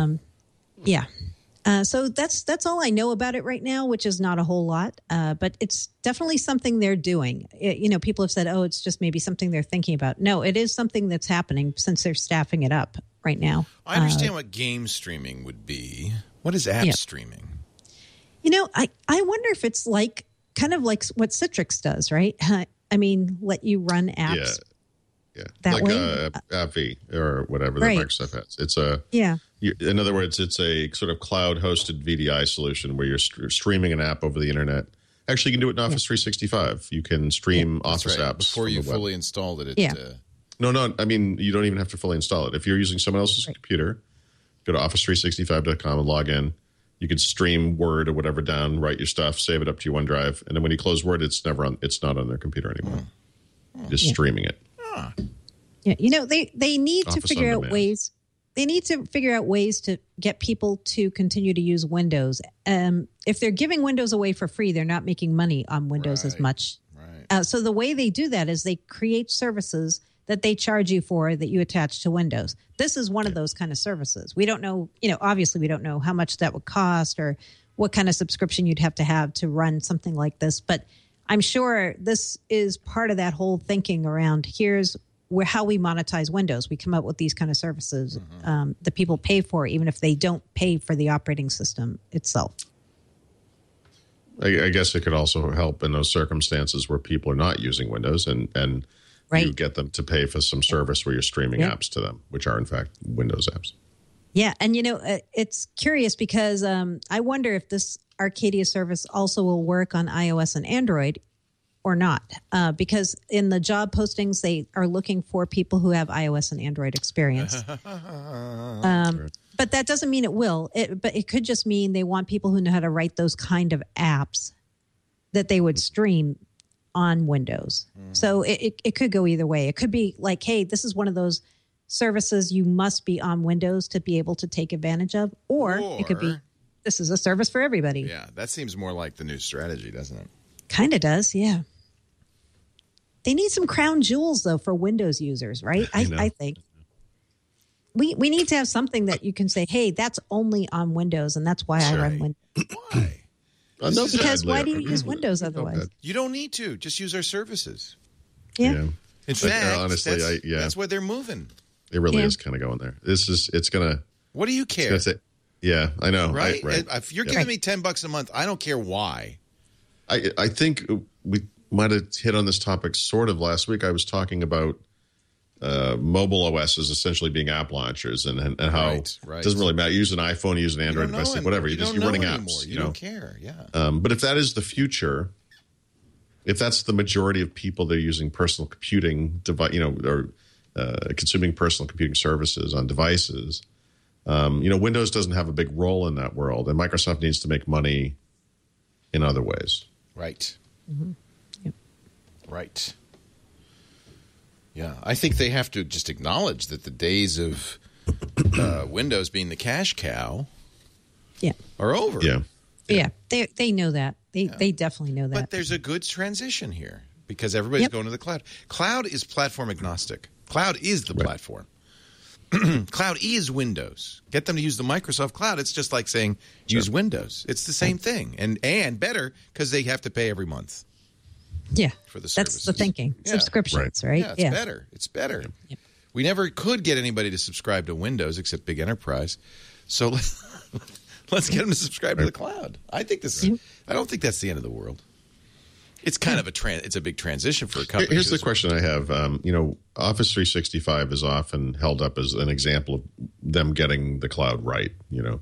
So that's all I know about it right now, which is not a whole lot. But it's definitely something they're doing. People have said, oh, it's just maybe something they're thinking about. No, it is something that's happening since they're staffing it up right now. I understand what game streaming would be. What is app streaming? I wonder if it's kind of like what Citrix does, right? I mean, let you run apps. Yeah. That like way? AppV or whatever Right. that Microsoft has. It's in other words, it's a sort of cloud-hosted VDI solution where you're streaming an app over the internet. Actually, you can do it in Office 365. You can stream Office apps before you fully installed it. No. I mean, you don't even have to fully install it. If you're using someone else's computer, go to office365.com and log in. You can stream Word or whatever down, write your stuff, save it up to your OneDrive, and then when you close Word, it's not on their computer anymore. You're just streaming it. Yeah, they need to figure out ways. They need to figure out ways to get people to continue to use Windows. If they're giving Windows away for free, they're not making money on Windows as much. Right. So the way they do that is they create services that they charge you for that you attach to Windows. This is one of those kind of services. We don't know, obviously we don't know how much that would cost or what kind of subscription you'd have to run something like this. But I'm sure this is part of that whole thinking around here's how we monetize Windows. We come up with these kind of services that people pay for, even if they don't pay for the operating system itself. I guess it could also help in those circumstances where people are not using Windows and you get them to pay for some service where you're streaming apps to them, which are in fact Windows apps. Yeah. And, it's curious because I wonder if this Arcadia service also will work on iOS and Android or not, because in the job postings, they are looking for people who have iOS and Android experience. But that doesn't mean it will. But it could just mean they want people who know how to write those kind of apps that they would stream on Windows. So it could go either way. It could be like, hey, this is one of those services you must be on Windows to be able to take advantage of. Or it could be, this is a service for everybody. Yeah, that seems more like the new strategy, doesn't it? Kind of does, yeah. They need some crown jewels, though, for Windows users, right? I think. We need to have something that you can say, hey, that's only on Windows, and that's why I run Windows. Why? Because why do you use Windows otherwise? You don't need to. Just use our services. Yeah. In fact, honestly, that's where they're moving. It really is kind of going there. It's going to. What do you care? Yeah, I know. Right? If you're giving me $10 a month, I don't care why. I think we might have hit on this topic sort of last week. I was talking about mobile OSs essentially being app launchers and how it doesn't really matter. Use an iPhone, use an Android device, whatever. You're running apps. You don't care. Yeah. But if that is the future, if that's the majority of people that are using personal computing device, or consuming personal computing services on devices, Windows doesn't have a big role in that world, and Microsoft needs to make money in other ways. Right. Mm-hmm. Yep. Right. Yeah, I think they have to just acknowledge that the days of Windows being the cash cow are over. Yeah. They know that. They definitely know that. But there's a good transition here because everybody's going to the cloud. Cloud is platform agnostic. Cloud is the platform. Cloud is Windows. Get them to use the Microsoft Cloud. It's just like saying use Windows. It's the same thing and better because they have to pay every month. Yeah, for the services. That's the thinking. Yeah. Subscriptions, right? Yeah, it's better. It's better. Yep. We never could get anybody to subscribe to Windows except big enterprise. So let's get them to subscribe to the cloud. I think I don't think that's the end of the world. It's kind of it's a big transition for a company. Here's the question I have. Office 365 is often held up as an example of them getting the cloud right. And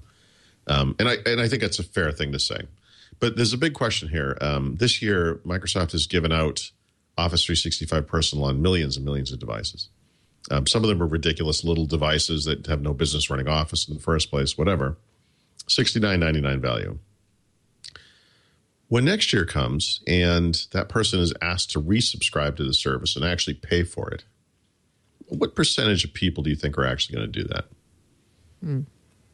I think that's a fair thing to say. But there's a big question here. This year, Microsoft has given out Office 365 Personal on millions and millions of devices. Some of them are ridiculous little devices that have no business running Office in the first place, whatever. $69.99 value. When next year comes and that person is asked to resubscribe to the service and actually pay for it, what percentage of people do you think are actually going to do that?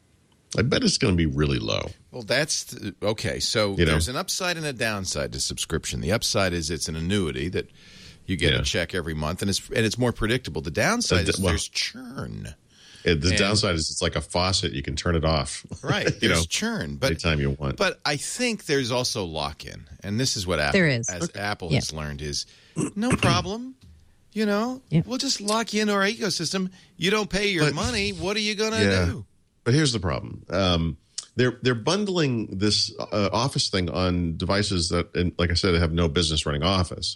I bet it's going to be really low. Well, that's okay. So there's an upside and a downside to subscription. The upside is it's an annuity that you get a check every month, and it's more predictable. The downside is there's churn. The downside is it's like a faucet. You can turn it off. Right. There's churn. But anytime you want. But I think there's also lock-in. And this is what Apple has learned is no problem. We'll just lock you into our ecosystem. You don't pay your money. What are you going to do? But here's the problem. They're bundling this Office thing on devices that, like I said, have no business running Office,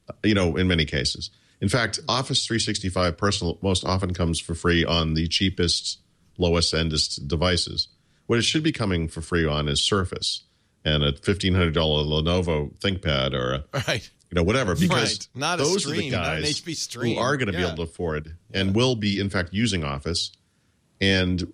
in many cases. In fact, Office 365 Personal most often comes for free on the cheapest, lowest-endest devices. What it should be coming for free on is Surface and a $1,500 Lenovo ThinkPad or whatever. Because those are the guys who are going to be able to afford and will be, in fact, using Office and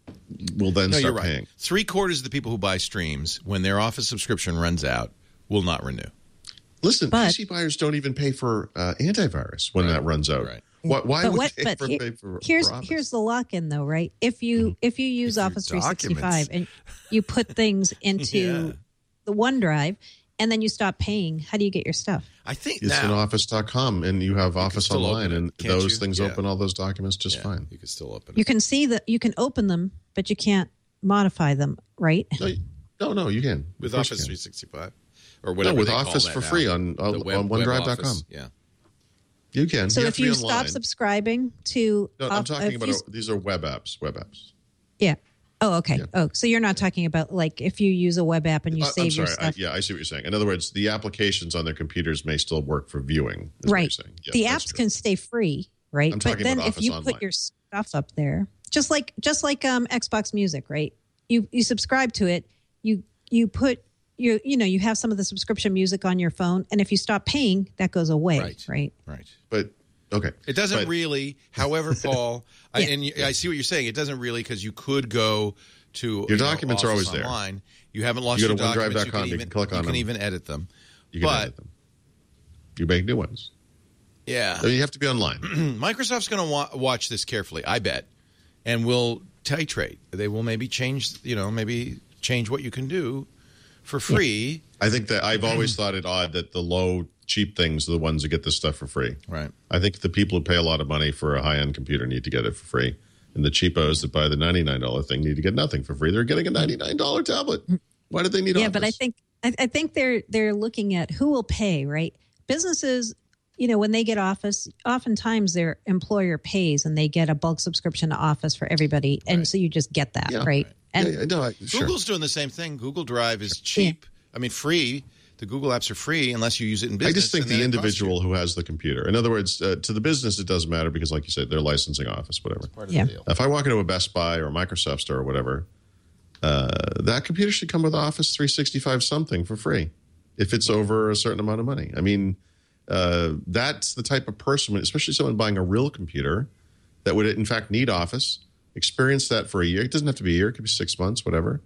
will then start paying. 3/4 of the people who buy streams, when their Office subscription runs out, will not renew. Listen, PC buyers don't even pay for antivirus when that runs out. Right. Why would they pay for Office? Here's the lock-in, though, right? If you use Office 365 and you put things into the OneDrive and then you stop paying, how do you get your stuff? I think it's in Office.com, and you have Office Online, and those things open all those documents just fine. You can still open it. You can see that you can open them, but you can't modify them, right? No, you can. With Office 365. Or whatever with Office for free on OneDrive.com. Yeah. You can. So if you stop subscribing to... No, I'm talking about... These are web apps. Yeah. Oh, okay. Yeah. Oh, so you're not talking about like if you use a web app and you save your stuff. I see what you're saying. In other words, the applications on their computers may still work for viewing. Right. Yeah, the apps can stay free, right? But then if you put your stuff up there, just like Xbox Music, right? You subscribe to it, you put you have some of the subscription music on your phone, and if you stop paying, that goes away, right? But Okay. It doesn't really. However, Paul, I see what you're saying. It doesn't really because you could go to your documents are always online. there. You haven't lost your documents. You can click on them. You can even edit them. You can edit them. You make new ones. Yeah. So you have to be online. Microsoft's going to watch this carefully, I bet, and will titrate. They will maybe change what you can do for free. I think that I've always thought it odd that the low, cheap things are the ones that get this stuff for free. Right. I think the people who pay a lot of money for a high-end computer need to get it for free. And the cheapos that buy the $99 thing need to get nothing for free. They're getting a $99 tablet. Why did they need Office? Yeah, but I think they're looking at who will pay, right? Businesses, when they get Office, oftentimes their employer pays and they get a bulk subscription to Office for everybody. And so you just get that, right? And Google's doing the same thing. Google Drive is cheap. I mean, free. The Google apps are free unless you use it in business. I just think the individual who has the computer. In other words, to the business, it doesn't matter because, like you said, they're licensing Office, whatever. Part of the deal. If I walk into a Best Buy or a Microsoft store or whatever, that computer should come with Office 365 something for free if it's over a certain amount of money. I mean, that's the type of person, especially someone buying a real computer that would, in fact, need Office, experience that for a year. It doesn't have to be a year. It could be 6 months, whatever.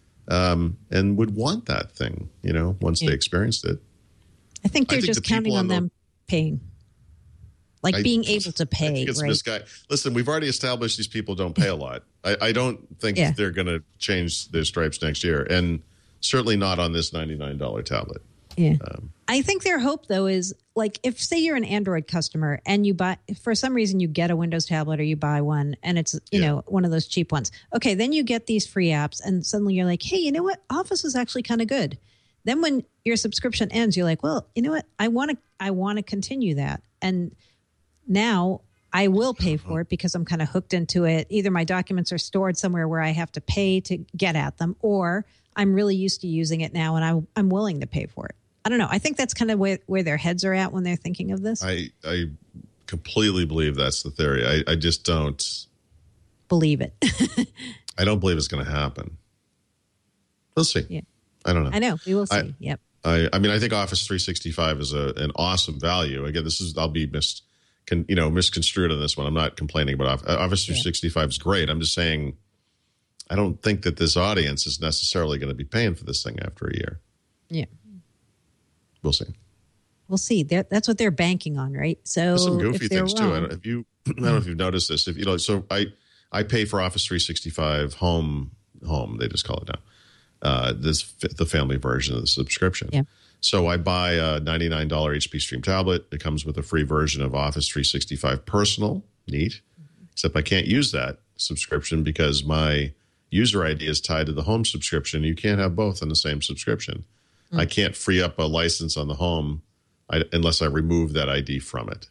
And would want that thing, once they experienced it. I think they're just counting on them paying. Being able to pay, right? Listen, we've already established these people don't pay a lot. I don't think they're going to change their stripes next year, and certainly not on this $99 tablet. Yeah. I think their hope, though, is if, say, you're an Android customer and you buy, for some reason, you get a Windows tablet or you buy one and it's, one of those cheap ones. Okay, then you get these free apps and suddenly you're like, hey, you know what? Office is actually kind of good. Then when your subscription ends, you're like, well, you know what? I want to continue that. And now I will pay for it because I'm kind of hooked into it. Either my documents are stored somewhere where I have to pay to get at them, or I'm really used to using it now and I'm willing to pay for it. I don't know. I think that's kind of where their heads are at when they're thinking of this. I completely believe that's the theory. I just don't believe it. I don't believe it's going to happen. We'll see. Yeah. I don't know. I know. We will see. Yep. I mean, I think Office 365 is an awesome value. Again, I'll be misconstrued on this one. I'm not complaining about Office 365 is great. I'm just saying I don't think that this audience is necessarily going to be paying for this thing after a year. Yeah. We'll see. We'll see. That's what they're banking on, right? So there's some goofy things too. I don't know if you've noticed this. So I pay for Office 365 Home. They just call it now. The family version of the subscription. Yeah. So I buy a $99 HP Stream tablet. It comes with a free version of Office 365 Personal. Neat. Except I can't use that subscription because my user ID is tied to the Home subscription. You can't have both in the same subscription. I can't free up a license on the Home unless I remove that ID from it.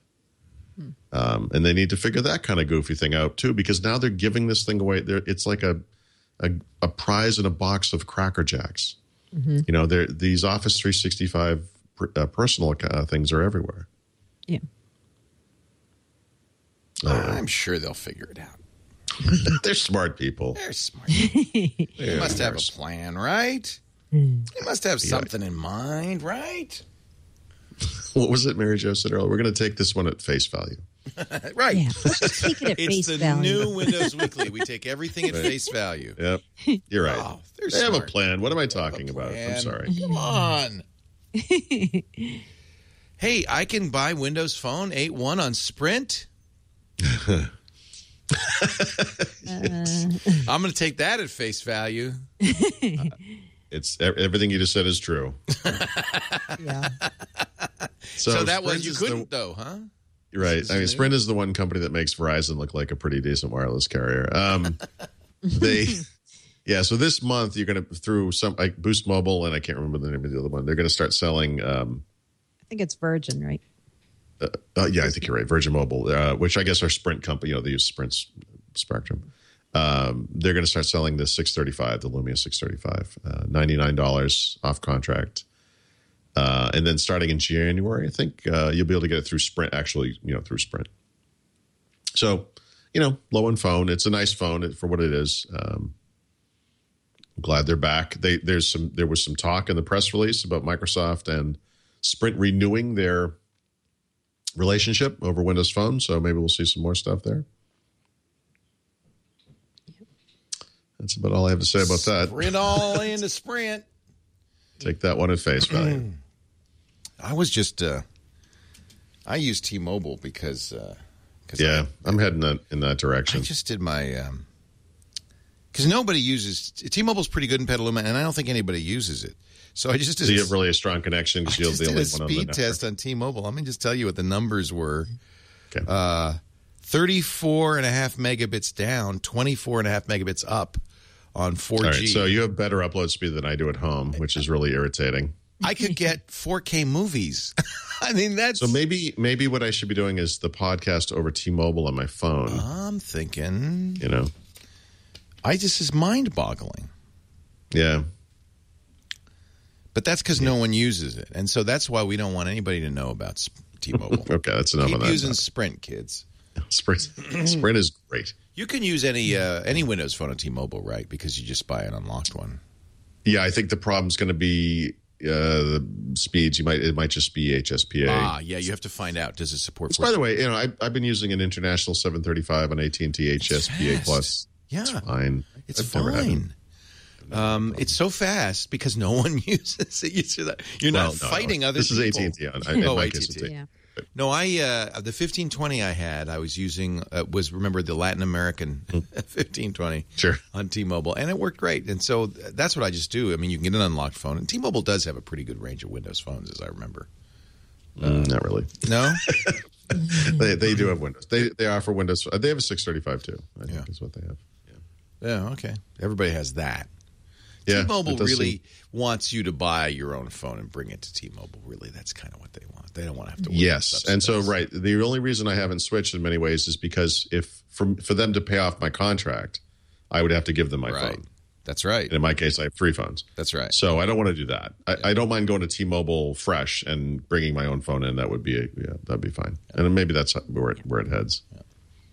And they need to figure that kind of goofy thing out, too, because now they're giving this thing away. It's like a prize in a box of Cracker Jacks. Mm-hmm. These Office 365 personal things are everywhere. Yeah. I'm sure they'll figure it out. They're smart people. They're smart people. They must have a plan, right? You must have something in mind, right? What was it Mary Jo said earlier? We're going to take this one at face value. Right. Yeah, let's just take it at face value. It's the new Windows Weekly. We take everything at face value. Yep. You're right. Oh, they have a plan. What am I talking about? I'm sorry. Come on. Hey, I can buy Windows Phone 8.1 on Sprint. I'm going to take that at face value. It's everything you just said is true. Yeah. So that was you couldn't though, huh? Right. I mean, Sprint is the one company that makes Verizon look like a pretty decent wireless carrier. So this month you're going to through some Boost Mobile, and I can't remember the name of the other one. They're going to start selling. I think it's Virgin, right? Yeah, I think you're right. Virgin Mobile, which I guess are Sprint company. They use Sprint's Spectrum. They're going to start selling the 635, the Lumia 635, $99 off contract. And then starting in January, I think you'll be able to get it through Sprint, actually, through Sprint. So, low-end phone. It's a nice phone for what it is. I'm glad they're back. There was some talk in the press release about Microsoft and Sprint renewing their relationship over Windows Phone. So maybe we'll see some more stuff there. That's about all I have to say about that. Sprint all into Sprint. Take that one at face value. I was just, I use T-Mobile because I'm heading in that direction. I just did my, because nobody uses, T-Mobile's pretty good in Petaluma, and I don't think anybody uses it. So I just did you have really a strong connection because you're the only one on the network. Speed test on T-Mobile. Let me just tell you what the numbers were. Okay. 34.5 megabits down, 24.5 megabits up on 4G. All right, so you have better upload speed than I do at home, which is really irritating. I could get 4K movies. I mean, that's... So maybe what I should be doing is the podcast over T-Mobile on my phone. I'm thinking... This is mind-boggling. Yeah. But that's because no one uses it. And so that's why we don't want anybody to know about T-Mobile. Okay, that's enough Keep of that. Keep using Sprint, kids. Sprint is great. You can use any Windows Phone on T-Mobile, right? Because you just buy an unlocked one. Yeah, I think the problem's going to be the speeds. It might just be HSPA. Yeah, you have to find out. Does it support? By the way, I've been using an international 735 on AT&T HSPA Plus. Yeah, it's fine. It's fine. It's so fast because no one uses it. You're not fighting other people. This is AT&T. AT&T. Yeah. No, the 1520 I had, I was using remember the Latin American 1520 on T-Mobile, and it worked great. And so that's what I just do. I mean, you can get an unlocked phone, and T-Mobile does have a pretty good range of Windows phones, as I remember. Not really. No, they do have Windows. They offer Windows. They have a 635 too. I think is what they have. Yeah. Okay. Everybody has that. Yeah, T-Mobile really wants you to buy your own phone and bring it to T-Mobile. Really, that's kind of what they want. They don't want to have to. Yes, and so the only reason I haven't switched in many ways is because for them to pay off my contract, I would have to give them my phone. That's right. And in my case, I have 3 phones. That's right. So I don't want to do that. I don't mind going to T-Mobile fresh and bringing my own phone in. That would be that'd be fine. Yeah. And maybe that's where it heads. Yeah.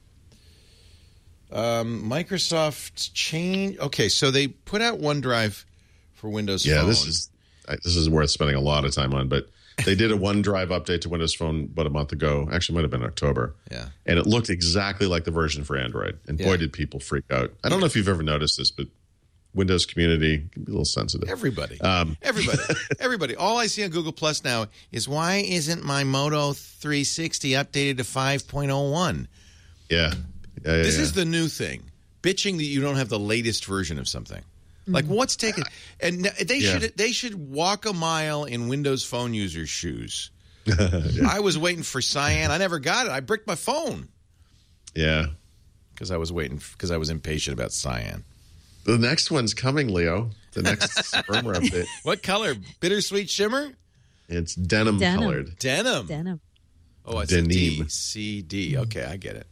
Microsoft changed. Okay, so they put out OneDrive for Windows Phone. Yeah, this is worth spending a lot of time on. But they did a OneDrive update to Windows Phone about a month ago. Actually, it might have been October. Yeah, and it looked exactly like the version for Android. And boy, did people freak out. I don't know if you've ever noticed this, but Windows community can be a little sensitive. Everybody. All I see on Google Plus now is why isn't my Moto 360 updated to 5.01? Yeah. This is the new thing. Bitching that you don't have the latest version of something. Like what's taking and they should walk a mile in Windows Phone users' shoes. I was waiting for Cyan. I never got it. I bricked my phone. Yeah. Because I was impatient about Cyan. The next one's coming, Leo. The next firmware update. What color? Bittersweet shimmer? It's denim colored. Denim. Oh, it's a D. CD. Okay, I get it.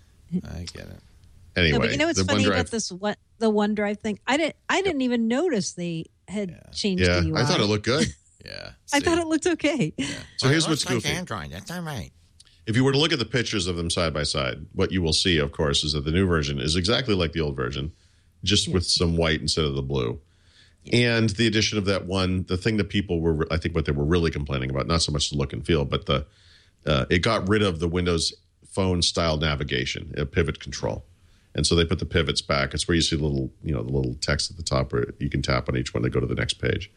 Anyway, but you know what's funny about this? The OneDrive thing? I didn't even notice they had changed the UI. I thought it looked good. I thought it looked okay. Yeah. So here's what's goofy. Android. That's all right. If you were to look at the pictures of them side by side, what you will see, of course, is that the new version is exactly like the old version, just with some white instead of the blue. Yeah. And the addition of that the thing that people were, I think, what they were really complaining about, not so much the look and feel, but it got rid of the Windows Phone style navigation, a pivot control. And so they put the pivots back. It's where you see the little text at the top where you can tap on each one to go to the next page.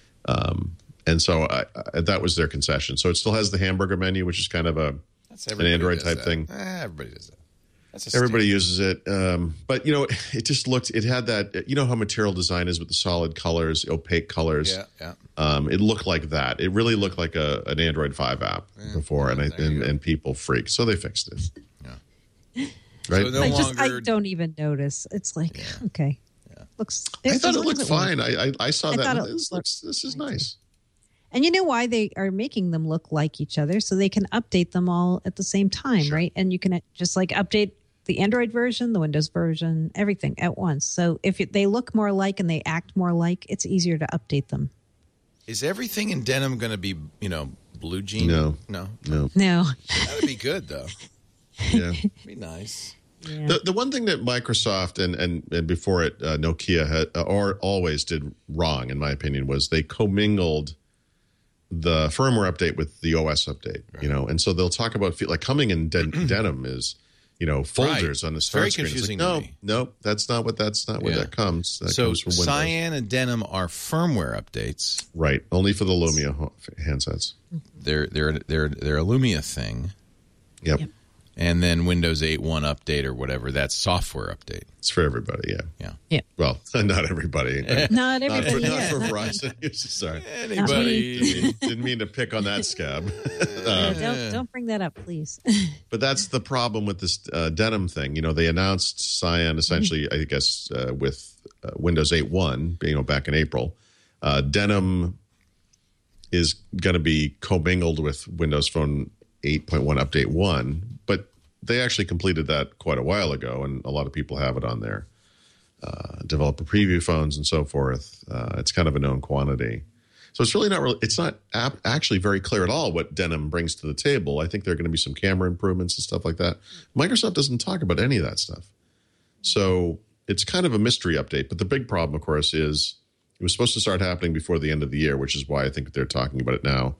And so that was their concession. So it still has the hamburger menu, which is kind of an Android type thing. Everybody does that. Everybody uses it. But, it just it had that, how material design is with the solid colors, opaque colors. Yeah. It looked like that. It really looked like an Android 5 app before, and people freaked. So they fixed it. Yeah. Right? So I don't even notice. It's like, okay. Yeah. I thought it looked fine. I saw that. This is nice. And you know why they are making them look like each other? So they can update them all at the same time, right? And you can just update the Android version, the Windows version, everything at once. So if they look more alike and they act more alike, it's easier to update them. Is everything in denim going to be, blue jean? No. That would be good, though. Yeah. It'd be nice. Yeah. The one thing that Microsoft and before it, Nokia had, or always did wrong, in my opinion, was they commingled the firmware update with the OS update, and so they'll talk about like coming in denim is, folders on the start screen. It's like, no, that's not what that comes. That comes from Windows. Cyan and Denim are firmware updates, right? Only for the Lumia handsets. They're a Lumia thing. Yep. And then Windows 8.1 update or whatever, that's software update. It's for everybody, yeah. Well, not everybody. Not everybody. Not for Verizon. Sorry. Anybody. Didn't mean to pick on that scab. Don't bring that up, please. But that's the problem with this Denim thing. They announced Cyan essentially, I guess, with Windows 8.1, back in April. Denim is going to be commingled with Windows Phone 8.1 Update 1, but they actually completed that quite a while ago, and a lot of people have it on their developer preview phones and so forth. It's kind of a known quantity. So it's really it's not actually very clear at all what Denim brings to the table. I think there are going to be some camera improvements and stuff like that. Microsoft doesn't talk about any of that stuff. So it's kind of a mystery update, but the big problem, of course, is it was supposed to start happening before the end of the year, which is why I think they're talking about it now.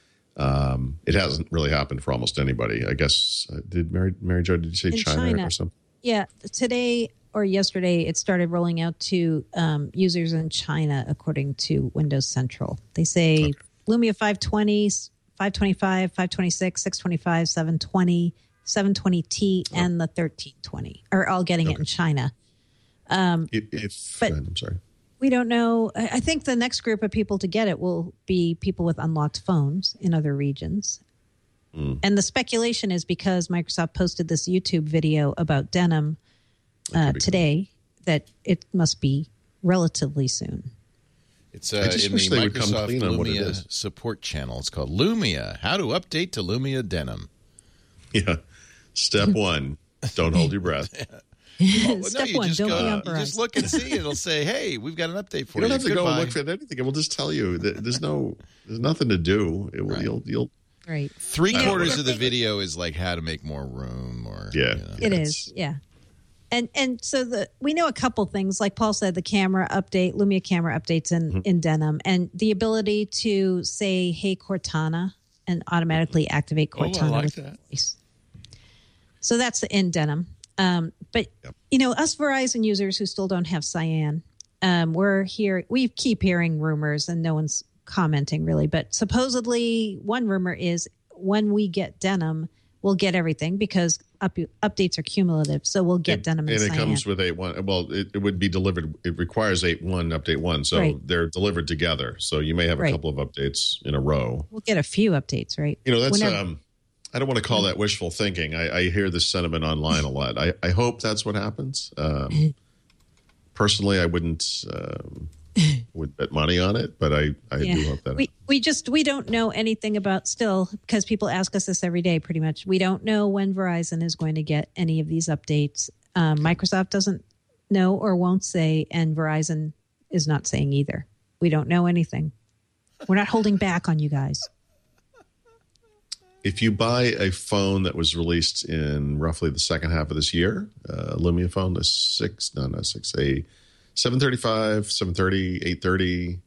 It hasn't really happened for almost anybody. I guess, did Mary Jo, did you say China or something? Yeah. Today or yesterday, it started rolling out to users in China, according to Windows Central. They say Lumia 520, 525, 526, 625, 720, 720T, and the 1320 are all getting it in China. I'm sorry. We don't know. I think the next group of people to get it will be people with unlocked phones in other regions. And the speculation is because Microsoft posted this YouTube video about Denim today that it must be relatively soon. It's in the Microsoft Lumia support channel. It's called Lumia, How to Update to Lumia Denim. Yeah. Step 1, don't hold your breath. Step 1, don't be on Verizon. You just look and see. It'll say, "Hey, we've got an update for you." You don't have to go and look at anything. It will just tell you. There's nothing to do. It will. You'll. Right. 3/4 of the video is like how to make more room, or it is. Yeah. And so we know a couple things. Like Paul said, the camera update, Lumia camera updates in Denim, and the ability to say, "Hey Cortana," and automatically activate Cortana with voice. So that's in Denim. But us Verizon users who still don't have Cyan, we keep hearing rumors and no one's commenting really, but supposedly one rumor is when we get Denim, we'll get everything because updates are cumulative. So we'll get Denim and Cyan. And it comes with 8.1. Well, it would be delivered. It requires 8.1 update 1. So they're delivered together. So you may have a couple of updates in a row. We'll get a few updates, right? That's I don't want to call that wishful thinking. I hear this sentiment online a lot. I hope that's what happens. Personally, I wouldn't bet money on it, but I do hope that. We don't know anything about still because people ask us this every day. Pretty much, we don't know when Verizon is going to get any of these updates. Microsoft doesn't know or won't say, and Verizon is not saying either. We don't know anything. We're not holding back on you guys. If you buy a phone that was released in roughly the second half of this year, Lumia phone, a 735, 730, 830,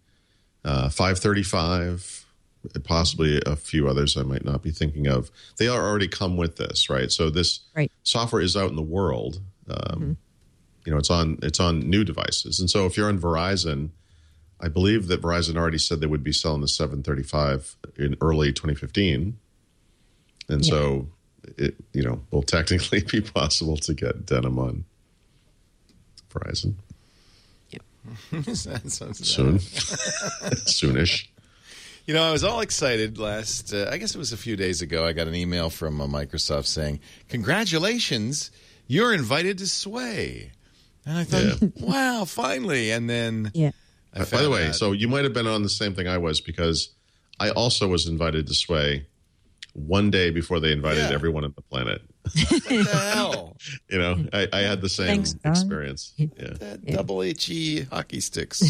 535, possibly a few others I might not be thinking of. They are already come with this, right? So this software is out in the world. It's on new devices, and so if you're on Verizon, I believe that Verizon already said they would be selling the 735 in early 2015. And so, it will technically be possible to get Denim on Verizon. Yep. Soon. Soonish. I was all excited last, I guess it was a few days ago, I got an email from Microsoft saying, "Congratulations, you're invited to Sway." And I thought, wow, finally. And then by the way, so you might have been on the same thing I was, because I also was invited to Sway one day before they invited everyone on the planet. What the hell? I had the same experience. Double HE hockey sticks.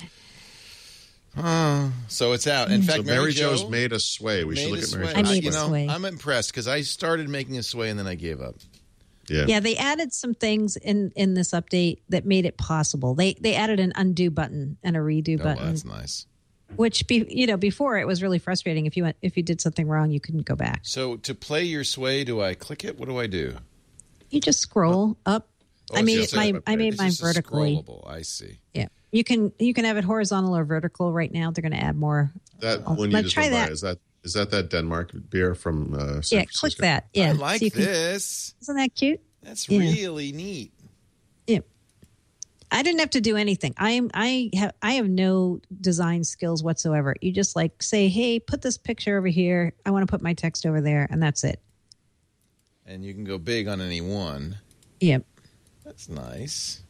So it's out. In fact, Mary Jo's made a Sway. We should look at Mary Jo. I made a Sway. I'm impressed because I started making a Sway and then I gave up. Yeah, they added some things in this update that made it possible. They added an undo button and a redo button. Oh, that's nice. Which, before it was really frustrating. If you did something wrong, you couldn't go back. So to play your sway, do I click it? What do I do? You just scroll up. I made mine vertically. Scrollable. I see. Yeah, you can have it horizontal or vertical. Right now, they're going to add more. That one you just went by, is that Denmark beer from San Francisco? Click that. Yeah, I like this. Isn't that cute? That's really neat. Yeah. I didn't have to do anything. I have no design skills whatsoever. You just say, hey, put this picture over here. I want to put my text over there, and that's it. And you can go big on any one. Yep. That's nice.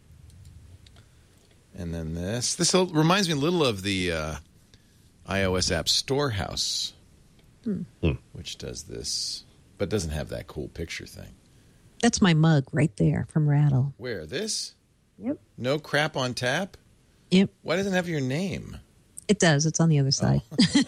And then this. This reminds me a little of the iOS app Storehouse, which does this, but doesn't have that cool picture thing. That's my mug right there from Rattle. Where? This? Yep. No crap on tap? Yep. Why doesn't it have your name? It does. It's on the other side.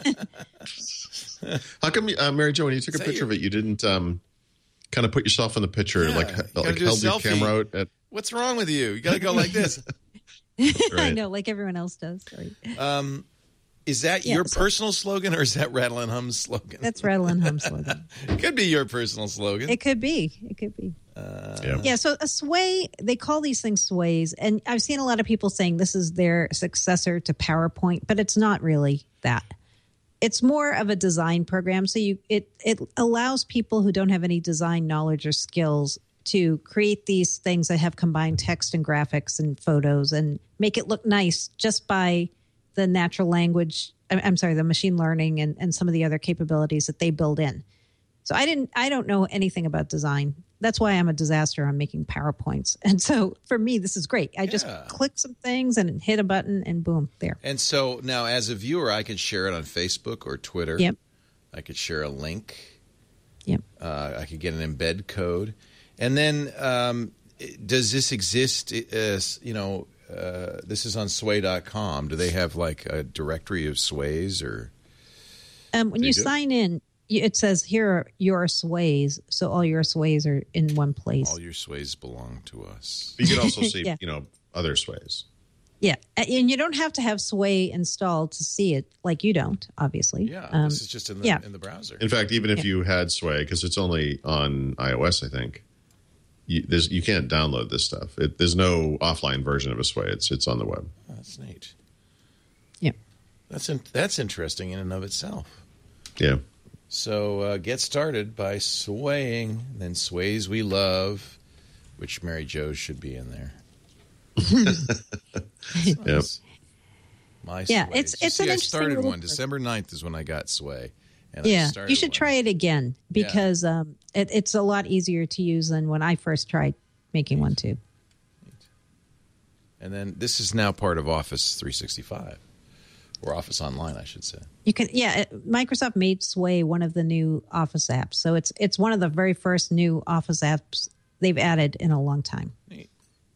How come, Mary Jo, when you took a picture of it, you didn't kind of put yourself in the picture, held your camera out at... What's wrong with you? You got to go like this. Right. I know, like everyone else does. Sorry. Is that your personal slogan, or is that Rattle and Hum's slogan? That's Rattle and Hum's slogan. It could be your personal slogan. It could be. So a sway, they call these things sways, and I've seen a lot of people saying this is their successor to PowerPoint, but it's not really that. It's more of a design program. So it allows people who don't have any design knowledge or skills to create these things that have combined text and graphics and photos and make it look nice just by the natural language. The machine learning and some of the other capabilities that they build in. So I don't know anything about design. That's why I'm a disaster on making PowerPoints. And so for me, this is great. I just click some things and hit a button and boom, there. And so now as a viewer, I can share it on Facebook or Twitter. Yep. I could share a link. Yep. I could get an embed code. And then does this exist, this is on sway.com. Do they have like a directory of sways or? When you sign in, it says here are your sways. So all your sways are in one place. All your sways belong to us. But you can also see, other sways. Yeah. And you don't have to have Sway installed to see it, like you don't, obviously. Yeah. This is just in the browser. In fact, even if you had Sway, because it's only on iOS, I think, you can't download this stuff. There's no offline version of a Sway. It's on the web. Oh, that's neat. Yeah. That's interesting in and of itself. Yeah. So get started by swaying, then Sways We Love, which Mary Jo should be in there. Nice. My yeah, Sway. it's an interesting. I started one. December 9th is when I got Sway. And you should try it again because it's a lot easier to use than when I first tried making one too. And then this is now part of Office 365. Or Office Online, I should say. You can, Microsoft made Sway one of the new Office apps, so it's one of the very first new Office apps they've added in a long time. Neat.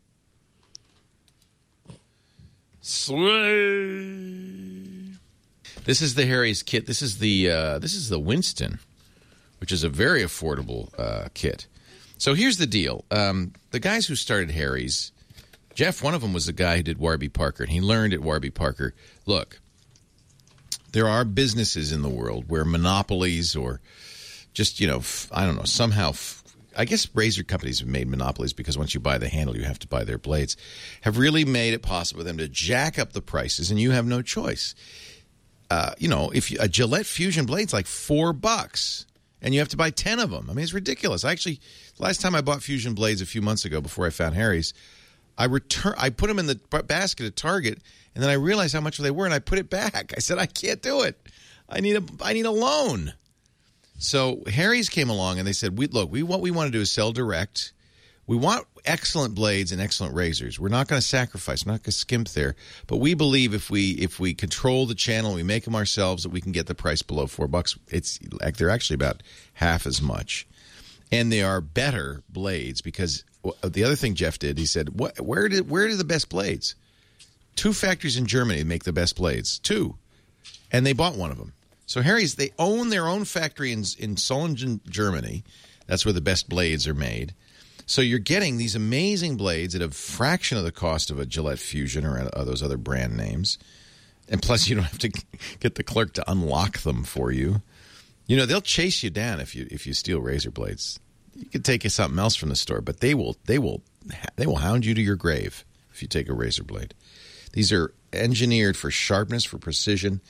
Sway. This is the Harry's kit. This is the Winston, which is a very affordable kit. So here's the deal: the guys who started Harry's, Jeff, one of them was the guy who did Warby Parker, and he learned at Warby Parker. Look. There are businesses in the world where monopolies or just, I don't know, somehow, I guess razor companies have made monopolies because once you buy the handle, you have to buy their blades, have really made it possible for them to jack up the prices and you have no choice. If a Gillette Fusion blade's like $4 and you have to buy 10 of them. I mean, it's ridiculous. Actually, the last time I bought Fusion blades a few months ago before I found Harry's, I put them in the basket at Target, and then I realized how much they were, and I put it back. I said, I can't do it. I need a loan. So Harry's came along, and they said, what we want to do is sell direct. We want excellent blades and excellent razors. We're not going to sacrifice. We're not going to skimp there. But we believe if we control the channel, we make them ourselves, that we can get the price below $4. They're actually about half as much. And they are better blades because the other thing Jeff did, he said, where are the best blades? 2 factories in Germany make the best blades. 2. And they bought one of them. So Harry's, they own their own factory in Solingen, Germany. That's where the best blades are made. So you're getting these amazing blades at a fraction of the cost of a Gillette Fusion or those other brand names. And plus, you don't have to get the clerk to unlock them for you. You know, they'll chase you down if you steal razor blades. You could take something else from the store, but they will hound you to your grave if you take a razor blade. These are engineered for sharpness, for precision.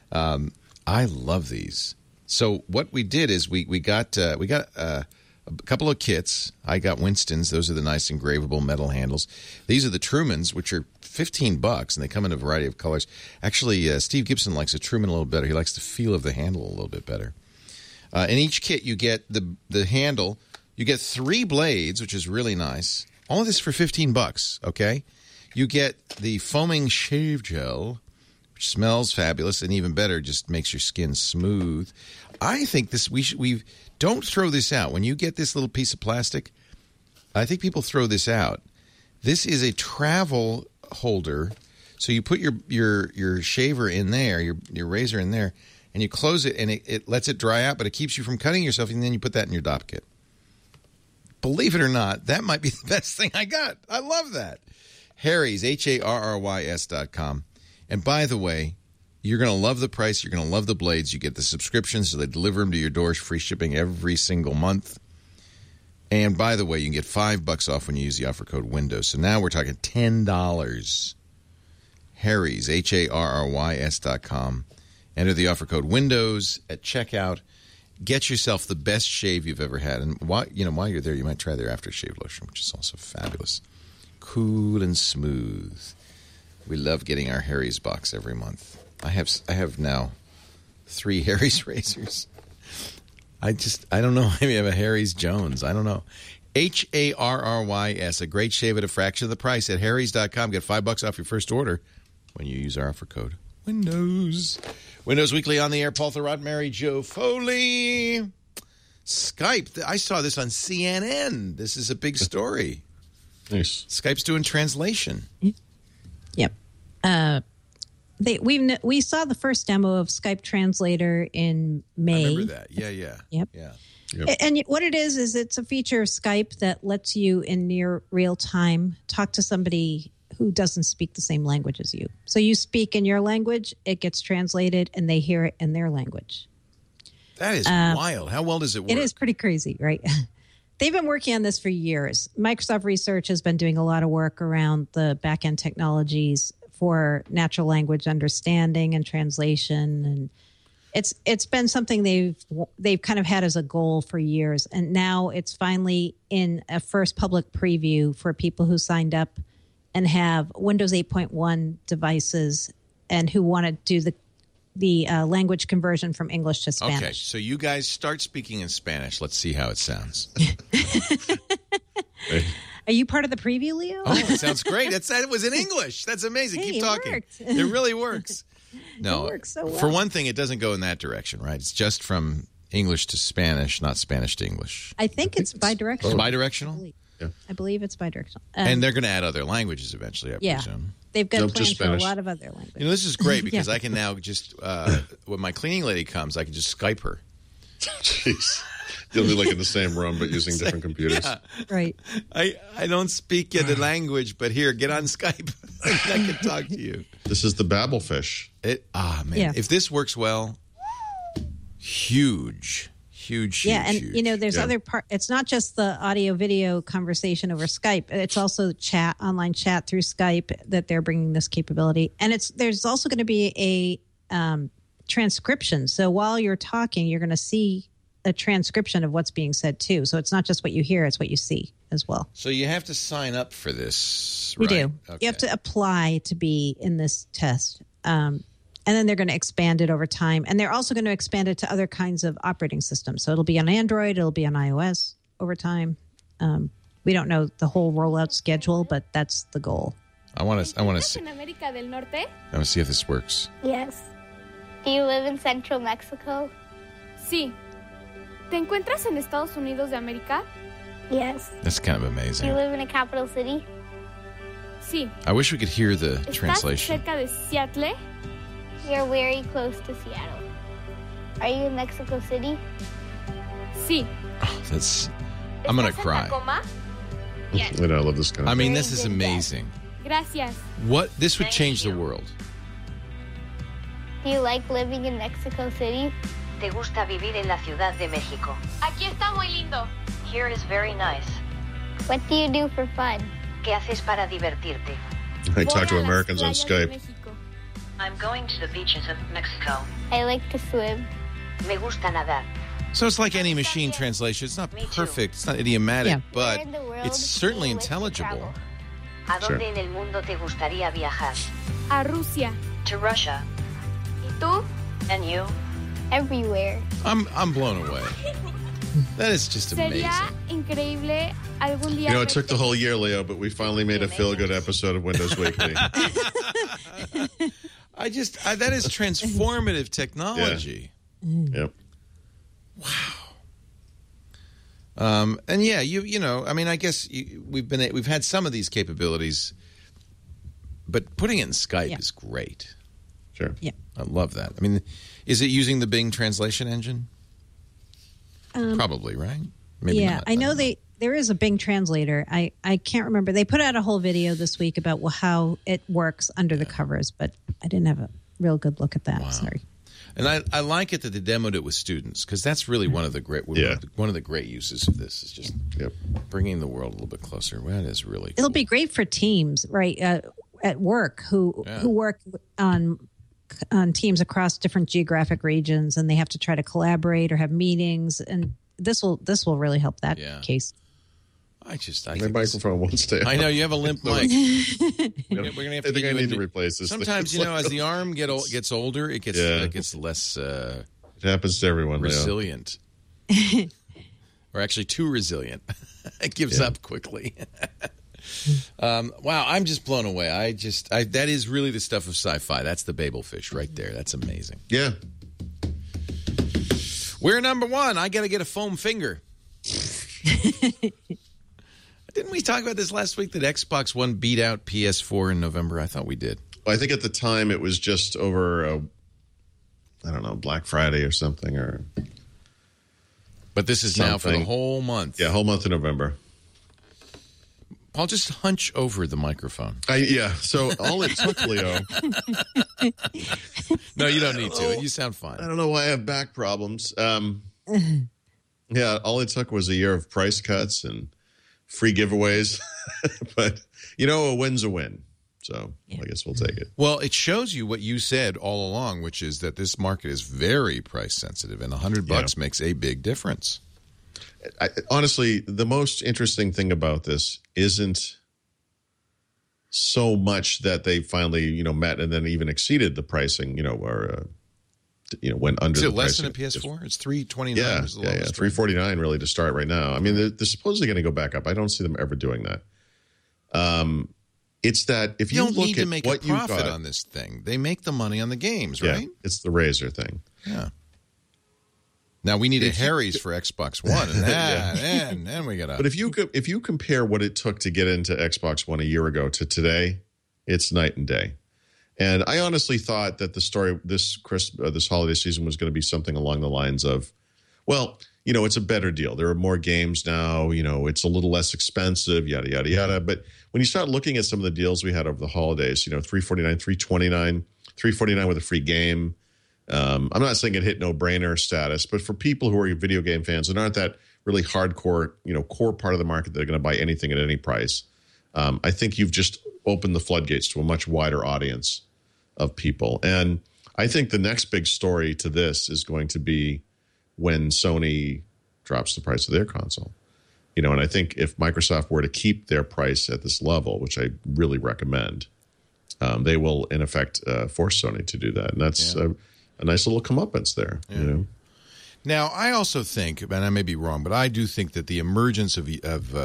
I love these. So what we did is we got a couple of kits. I got Winston's. Those are the nice engravable metal handles. These are the Trumans, which are $15, and they come in a variety of colors. Actually, Steve Gibson likes a Truman a little better. He likes the feel of the handle a little bit better. In each kit, you get the handle. You get 3 blades, which is really nice. All of this for $15, okay? You get the foaming shave gel, which smells fabulous, and even better, just makes your skin smooth. I think we don't throw this out. When you get this little piece of plastic, I think people throw this out. This is a travel holder, so you put your shaver in there, your razor in there, and you close it, and it lets it dry out, but it keeps you from cutting yourself, and then you put that in your DOP kit. Believe it or not, that might be the best thing I got. I love that. Harry's, HARRYS.com. And by the way, you're going to love the price. You're going to love the blades. You get the subscriptions, so they deliver them to your door, free shipping every single month. And by the way, you can get $5 off when you use the offer code WINDOWS. So now we're talking $10. Harry's, HARRYS.com. Enter the offer code WINDOWS at checkout. Get yourself the best shave you've ever had. And while you're there, you might try their aftershave lotion, which is also fabulous. Cool and smooth. We love getting our Harry's box every month. I have now 3 Harry's razors. I don't know. Maybe I have a Harry's Jones. I don't know. HARRYS, a great shave at a fraction of the price at harrys.com. Get $5 off your first order when you use our offer code WINDOWS. Windows Weekly on the air. Paul Thurrott, Mary Jo Foley. Skype. I saw this on CNN. This is a big story. Nice. Skype's doing translation. Yep. We saw the first demo of Skype Translator in May. I remember that. Yeah. Yep. Yeah. Yep. And what it is it's a feature of Skype that lets you in near real time talk to somebody who doesn't speak the same language as you. So you speak in your language, it gets translated, and they hear it in their language. That is wild. How well does it work? It is pretty crazy, right? They've been working on this for years. Microsoft Research has been doing a lot of work around the back-end technologies for natural language understanding and translation, and it's been something they've kind of had as a goal for years, and now it's finally in a first public preview for people who signed up and have Windows 8.1 devices and who want to do the language conversion from English to Spanish. Okay, so you guys start speaking in Spanish. Let's see how it sounds. Are you part of the preview, Leo? Oh, it sounds great. It was in English. That's amazing. Hey, Keep talking. Worked. It really works. No, it works so well. For one thing, it doesn't go in that direction, right? It's just from English to Spanish, not Spanish to English. I think it's bidirectional. It's bidirectional? I believe it's bidirectional. And they're going to add other languages eventually, I presume. They've got Jump to plans for a Spanish. lot of other languages. You know, this is great because I can now just, when my cleaning lady comes, I can just Skype her. Jeez. You'll be like in the same room, but using different computers. Yeah. Right. I don't speak the language, but here, get on Skype. I can talk to you. This is the Babelfish. Man. Yeah. If this works well, huge. Yeah, and huge. there's other part. It's not just the audio-video conversation over Skype. It's also online chat through Skype that they're bringing this capability. And there's also going to be a transcription. So while you're talking, you're going to see a transcription of what's being said too. So it's not just what you hear; it's what you see as well. So you have to sign up for this. We right? do. Okay. You have to apply to be in this test. And then they're going to expand it over time. And they're also going to expand it to other kinds of operating systems. So it'll be on Android. It'll be on iOS over time. We don't know the whole rollout schedule, but that's the goal. I want to see. América del Norte? I want to see if this works. Yes. Do you live in Central Mexico? Sí. ¿Te encuentras en Estados Unidos de América? Yes. That's kind of Do amazing. you live in a capital city? Sí. I wish we could hear the ¿Estás translation. cerca de Seattle? You're very close to Seattle. Are you in Mexico City? Sí. I'm going to cry. Yes. I love this kind of I mean, Very this is good amazing. Gracias. This would change the world. Do you like living in Mexico City? ¿Te gusta vivir en la Ciudad de México? Aquí está muy lindo. Here is very nice. What do you do for fun? ¿Qué haces para divertirte? I talk to Americans on Skype. I'm going to the beaches of Mexico. I like to swim. Me gusta nadar. So it's like any machine translation. It's not perfect. It's not idiomatic, but it's certainly intelligible. ¿A dónde en el mundo te gustaría viajar? A Rusia. To Russia. ¿Y tú? And you? Everywhere. I'm blown away. That is just amazing. Sería increíble algún día. It took the whole year, Leo, but we finally made a feel-good episode of Windows Weekly. That is transformative technology. Yeah. Yep. Wow. And yeah, I mean, I guess we've had some of these capabilities, but putting it in Skype is great. Sure. Yeah. I love that. I mean, is it using the Bing translation engine? Probably, right? Maybe not. I know there is a Bing translator. I can't remember. They put out a whole video this week about how it works under the covers, but I didn't have a real good look at that. Wow. Sorry. And I like it that they demoed it with students, because that's really one of the great uses of this is just bringing the world a little bit closer. Well, that is really cool. It'll be great for teams, right, at work who work on teams across different geographic regions, and they have to try to collaborate or have meetings, and this will really help that case. My microphone won't stay on. I know you have a limp mic. We're gonna have to. I think I need to replace this. Sometimes as the arm gets older, it gets less. It happens to everyone. Resilient, or actually too resilient. It gives up quickly. Wow, I'm just blown away. That is really the stuff of sci-fi. That's the Babelfish right there. That's amazing. Yeah. We're number one. I got to get a foam finger. Didn't we talk about this last week that Xbox One beat out PS4 in November? I thought we did. Well, I think at the time it was just over, Black Friday or something. But this is now for the whole month. Yeah, whole month of November. I'll just hunch over the microphone. So all it took, Leo. No, you don't need to. You sound fine. I don't know why I have back problems. All it took was a year of price cuts and free giveaways. But, a win's a win. So I guess we'll take it. Well, it shows you what you said all along, which is that this market is very price sensitive, and $100 makes a big difference. Honestly, the most interesting thing about this isn't so much that they finally, met and then even exceeded the pricing, went under. Is it the less than a PS4? It's $329. Yeah, $349 really to start right now. I mean, they're supposedly going to go back up. I don't see them ever doing that. It's that if you don't look need to at make what a profit on this thing, they make the money on the games, right? Yeah, it's the Razer thing. Yeah. Now we need a Harry's for Xbox One, and then we got to. But if you compare what it took to get into Xbox One a year ago to today, it's night and day. And I honestly thought that the story this holiday season was going to be something along the lines of, well, it's a better deal. There are more games now. It's a little less expensive. Yada yada yada. But when you start looking at some of the deals we had over the holidays, $349, $329, $349 with a free game. I'm not saying it hit no-brainer status, but for people who are video game fans and aren't that really hardcore, core part of the market that are going to buy anything at any price, I think you've just opened the floodgates to a much wider audience of people. And I think the next big story to this is going to be when Sony drops the price of their console. And I think if Microsoft were to keep their price at this level, which I really recommend, they will, in effect, force Sony to do that. And that's a nice little comeuppance there. Yeah. Now, I also think, and I may be wrong, but I do think that the emergence of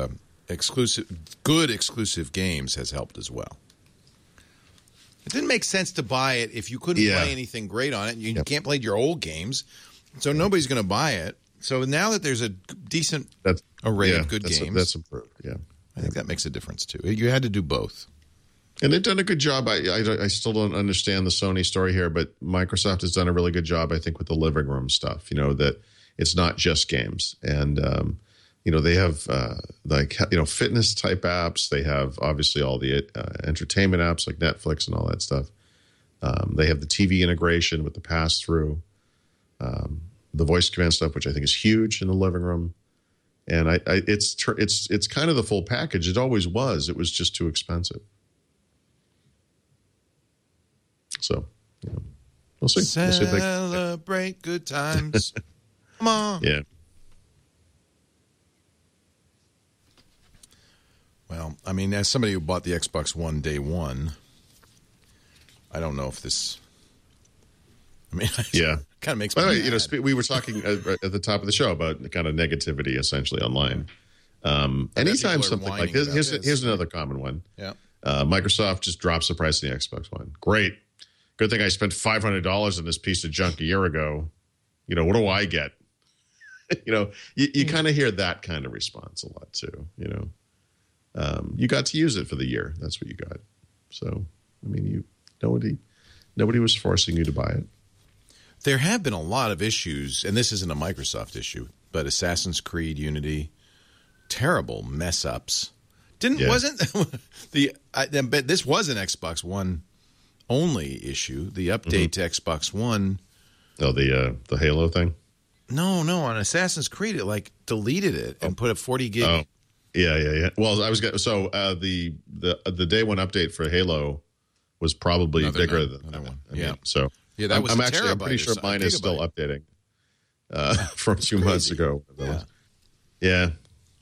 good exclusive games has helped as well. It didn't make sense to buy it if you couldn't play anything great on it. You can't play your old games, so nobody's going to buy it. So now that there's a decent array of good games, that's improved. Yeah, I think that makes a difference too. You had to do both. And they've done a good job. I still don't understand the Sony story here, but Microsoft has done a really good job, I think, with the living room stuff, that it's not just games. And, they have fitness type apps. They have obviously all the entertainment apps like Netflix and all that stuff. They have the TV integration with the pass-through, the voice command stuff, which I think is huge in the living room. And it's kind of the full package. It always was. It was just too expensive. So, we'll see. Celebrate good times. Come on. Yeah. Well, I mean, as somebody who bought the Xbox One day one, I don't know if this. I mean, yeah, kind of makes me mad. We were talking at the top of the show about the kind of negativity essentially online. Anytime something like this, here's another common one. Yeah, Microsoft just drops the price of the Xbox One. Great, good thing I spent $500 on this piece of junk a year ago. What do I get? You kind of hear that kind of response a lot too. You got to use it for the year. That's what you got. So, I mean, nobody was forcing you to buy it. There have been a lot of issues, and this isn't a Microsoft issue, but Assassin's Creed Unity, terrible mess ups. But this was an Xbox One only issue. The update to Xbox One. Oh, the Halo thing. No, on Assassin's Creed, it deleted it and put a 40 gig. Oh. Yeah. Well, the day one update for Halo was probably bigger than that one. That was I'm pretty sure mine is still updating from 2 months ago. Yeah.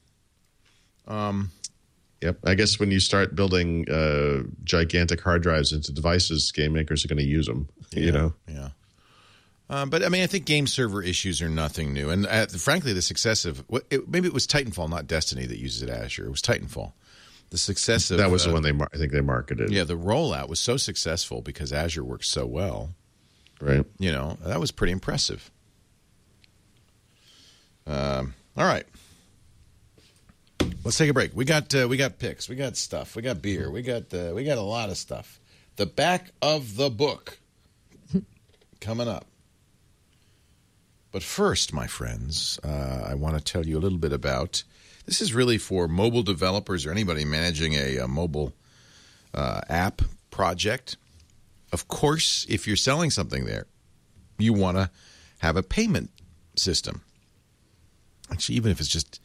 Yep. I guess when you start building gigantic hard drives into devices, game makers are going to use them. Yeah. But I mean, I think game server issues are nothing new, and frankly, the success of maybe it was Titanfall, not Destiny, that uses Azure. It was Titanfall. The success of that was the one I think they marketed. Yeah, the rollout was so successful because Azure works so well. Right. That was pretty impressive. All right, let's take a break. We got picks, we got stuff, we got beer, we got a lot of stuff. The back of the book coming up. But first, my friends, I want to tell you a little bit about, this is really for mobile developers or anybody managing a mobile app project. Of course, if you're selling something there, you want to have a payment system. Actually, even if it's just,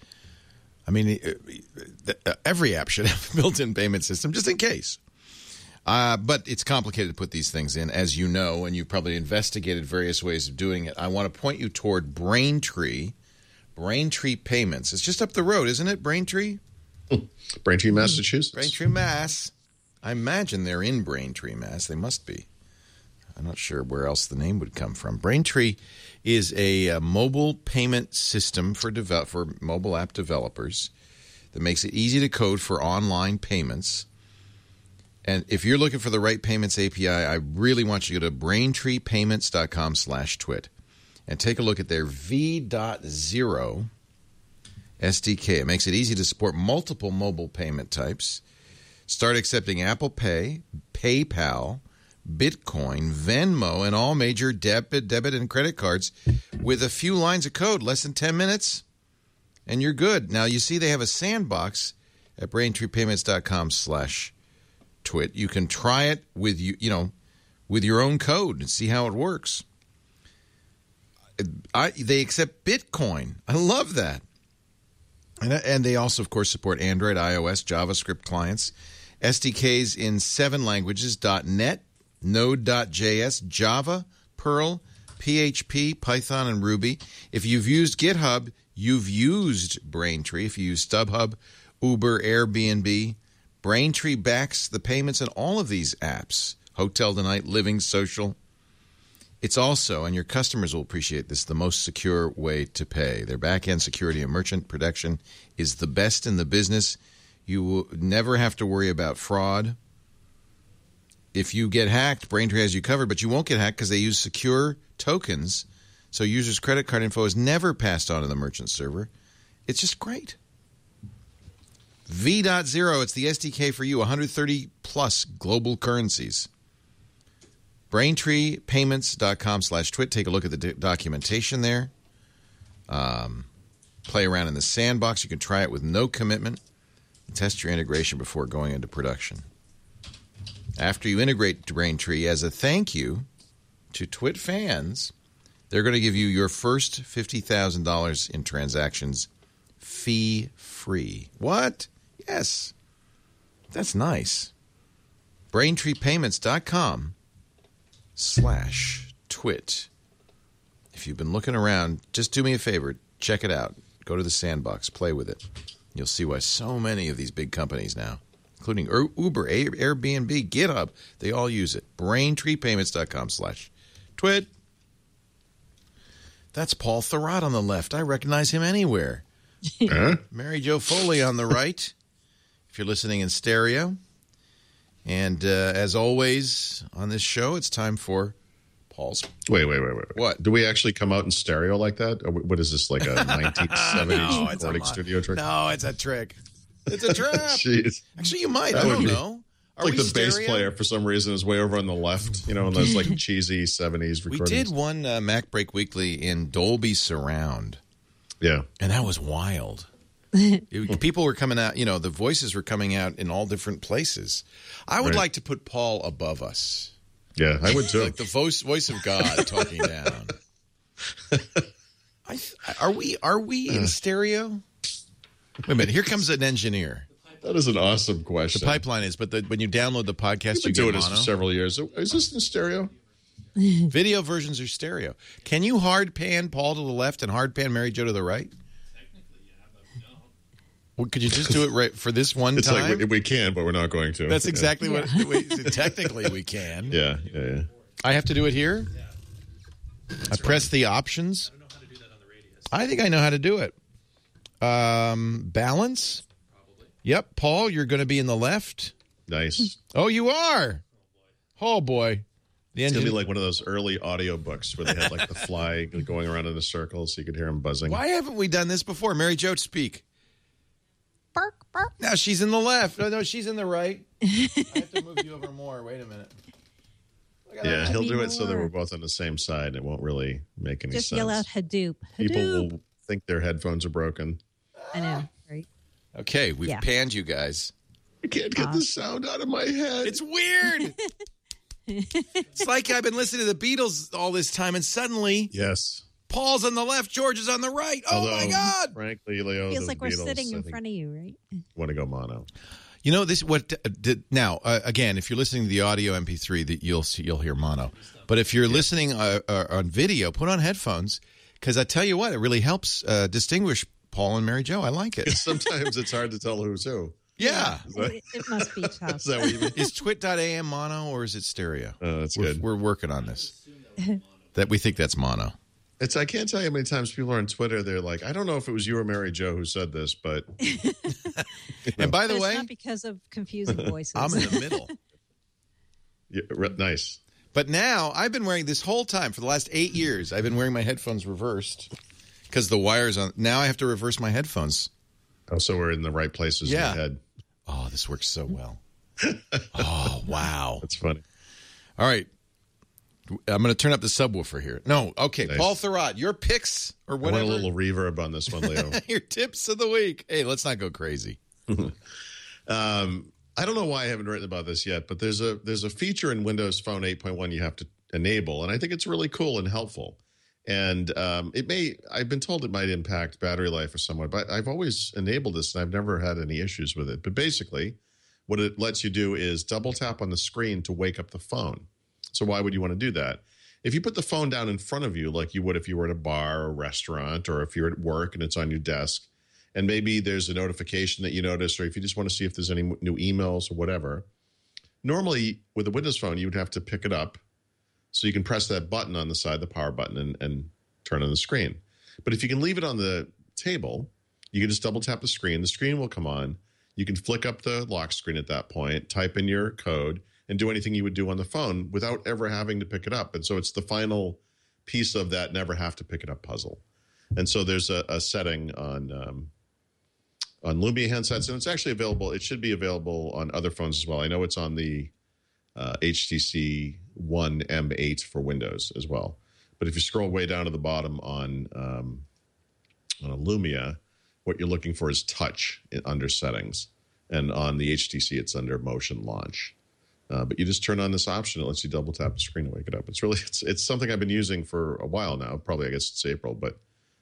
every app should have a built-in payment system just in case. But it's complicated to put these things in, as you know, and you've probably investigated various ways of doing it. I want to point you toward Braintree Payments. It's just up the road, isn't it, Braintree? Braintree, Massachusetts. Braintree, Mass. I imagine they're in Braintree, Mass. They must be. I'm not sure where else the name would come from. Braintree is a mobile payment system for mobile app developers that makes it easy to code for online payments. And if you're looking for the right payments API, I really want you to go to braintreepayments.com/twit and take a look at their V.0 SDK. It makes it easy to support multiple mobile payment types. Start accepting Apple Pay, PayPal, Bitcoin, Venmo, and all major debit and credit cards with a few lines of code, less than 10 minutes, and you're good. Now, you see they have a sandbox at braintreepayments.com/twit. You can try it with with your own code and see how it works. They accept Bitcoin. I love that. And they also, of course, support Android, iOS, JavaScript clients, SDKs in 7 languages: .NET, Node.js, Java, Perl, PHP, Python, and Ruby. If you've used GitHub, you've used Braintree. If you use StubHub, Uber, Airbnb, Braintree backs the payments in all of these apps: Hotel Tonight, Living, Social. It's also, and your customers will appreciate this, the most secure way to pay. Their back-end security and merchant protection is the best in the business. You will never have to worry about fraud. If you get hacked, Braintree has you covered, but you won't get hacked because they use secure tokens, so users' credit card info is never passed on to the merchant server. It's just great. V.0, it's the SDK for you, 130-plus global currencies. BraintreePayments.com/twit. Take a look at the documentation there. Play around in the sandbox. You can try it with no commitment. Test your integration before going into production. After you integrate Braintree, as a thank you to Twit fans, they're going to give you your first $50,000 in transactions fee-free. What? Yes. That's nice. BraintreePayments.com/twit. If you've been looking around, just do me a favor. Check it out. Go to the sandbox. Play with it. You'll see why so many of these big companies now, including Uber, Airbnb, GitHub, they all use it. BraintreePayments.com/twit. That's Paul Thurrott on the left. I recognize him anywhere. Mary Jo Foley on the right, if you're listening in stereo. And as always on this show, it's time for Paul's. Wait. What? Do we actually come out in stereo like that? Or what is this, like a 1970s recording studio trick? No, it's a trick. It's a trap. Jeez. Actually, you might. I don't know. Are like we the stereo? bass player, for some reason, is way over on the left, in those like cheesy 70s recordings. We did one Mac Break Weekly in Dolby Surround. Yeah. And that was wild. People were coming out, the voices were coming out in all different places. I would like to put Paul above us. Yeah, I would too. Like the voice of God talking down. Are we in stereo? Wait a minute. Here comes an engineer. That is an awesome question. The pipeline is, but when you download the podcast, You've been doing get this mono. for several years. Is this in stereo? Video versions are stereo. Can you hard pan Paul to the left and hard pan Mary Jo to the right? Technically, yeah, but no. Well, could you just do it right for this one It's time? like we can, but we're not going to. That's exactly what. Technically, we can. Yeah. I have to do it here. Yeah. I press the options. I don't know how to do that on the radius. I think I know how to do it. Balance. Probably. Yep, Paul, you're going to be in the left. Nice. Oh, you are. Oh boy. The It's engine. going to be like one of those early audio books where they had like the fly going around in a circle so you could hear him buzzing. Why haven't we done this before? Mary Jo, speak. Bark, bark. Now she's in the left. No, she's in the right. I have to move you over more. Wait a minute. Look at Yeah, that. he'll do more. it so that we're both on the same side. It won't really make any Just sense. yell out Hadoop. People Hadoop. will think their headphones are broken. I know, right? Okay, we've Yeah. panned you guys. I can't get the sound out of my head. It's weird. It's like I've been listening to the Beatles all this time, and suddenly Yes. Paul's on the left, George is on the right. Oh, my God. Frankly, Leo, Feels the like we're Beatles, sitting I in think, front of you, right? want to go mono. You know this. Now? Again, if you're listening to the audio MP3, that you'll hear mono. But if you're listening on video, put on headphones because I tell you what, it really helps distinguish Paul and Mary Jo. I like it. Sometimes it's hard to tell who's who. Yeah. It must be tough. Is that what you mean? Is twit.am mono or is it stereo? Oh, that's good. We're working on this. That we think that's mono. I can't tell you how many times people are on Twitter. They're like, I don't know if it was you or Mary Jo who said this, but. And by the But way, it's not because of confusing voices. I'm in the middle. Nice. But now I've been wearing this whole time for the last 8 years. I've been wearing my headphones reversed because the wire's on. Now I have to reverse my headphones. Oh, so we're in the right places in the head. Oh, this works so well. Oh, wow. That's funny. All right. I'm going to turn up the subwoofer here. No, okay. Nice. Paul Thurrott, your picks or I whatever. want a little reverb on this one, Leo. Your tips of the week. Hey, let's not go crazy. I don't know why I haven't written about this yet, but there's a feature in Windows Phone 8.1 you have to enable, and I think it's really cool and helpful. And I've been told it might impact battery life or somewhat, but I've always enabled this and I've never had any issues with it. But basically, what it lets you do is double tap on the screen to wake up the phone. So why would you want to do that? If you put the phone down in front of you, like you would if you were at a bar or restaurant, or if you're at work and it's on your desk, and maybe there's a notification that you notice, or if you just want to see if there's any new emails or whatever, normally with a Windows phone, you would have to pick it up. So you can press that button on the side, the power button, and turn on the screen. But if you can leave it on the table, you can just double tap the screen. The screen will come on. You can flick up the lock screen at that point, type in your code, and do anything you would do on the phone without ever having to pick it up. And so it's the final piece of that never have to pick it up puzzle. And so there's a setting on Lumia handsets, and it's actually available. It should be available on other phones as well. I know it's on the HTC One M8 for Windows as well. But if you scroll way down to the bottom on a Lumia, what you're looking for is touch under settings. And on the HTC, it's under motion launch. But you just turn on this option. It lets you double tap the screen to wake it up. It's something I've been using for a while now. Probably, I guess it's April, but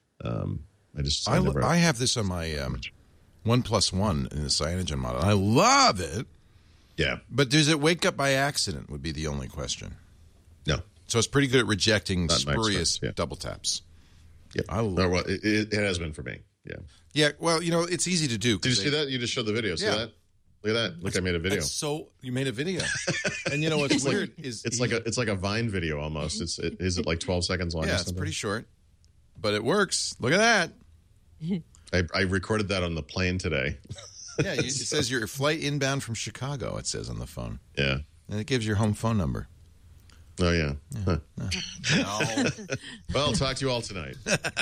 I have this on my OnePlus One in the Cyanogen model. I love it. Yeah. But does it wake up by accident would be the only question. No. So it's pretty good at rejecting spurious double taps. Yeah. It has been for me. Yeah. Yeah. Well, it's easy to do. Did you see that? You just showed the video. See that? Look at that. Look, I made a video. So you made a video. And what's weird is it's like a Vine video almost. Is it like 12 seconds long? Yeah, it's pretty short. But it works. Look at that. I recorded that on the plane today. Yeah, it says your flight inbound from Chicago, it says on the phone. Yeah. And it gives your home phone number. Oh, yeah. No. Well, I'll talk to you all tonight.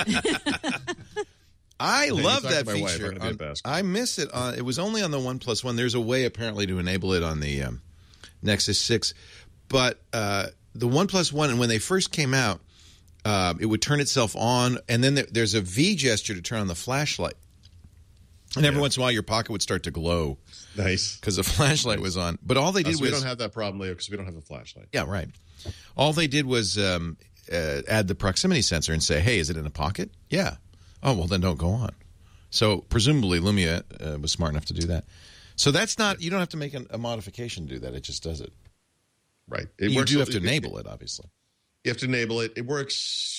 I love that feature. I miss it. It was only on the OnePlus One. There's a way, apparently, to enable it on the Nexus 6. But the OnePlus One, and when they first came out, it would turn itself on, and then there's a V gesture to turn on the flashlight. And every once in a while, your pocket would start to glow. Nice. Because the flashlight was on. But all they did was... we don't have that problem, Leo, because we don't have a flashlight. Yeah, right. All they did was add the proximity sensor and say, hey, is it in a pocket? Yeah. Oh, well, then don't go on. So presumably Lumia was smart enough to do that. So that's not... You don't have to make a modification to do that. It just does it. Right. You do have to enable it, obviously. You have to enable it. It works...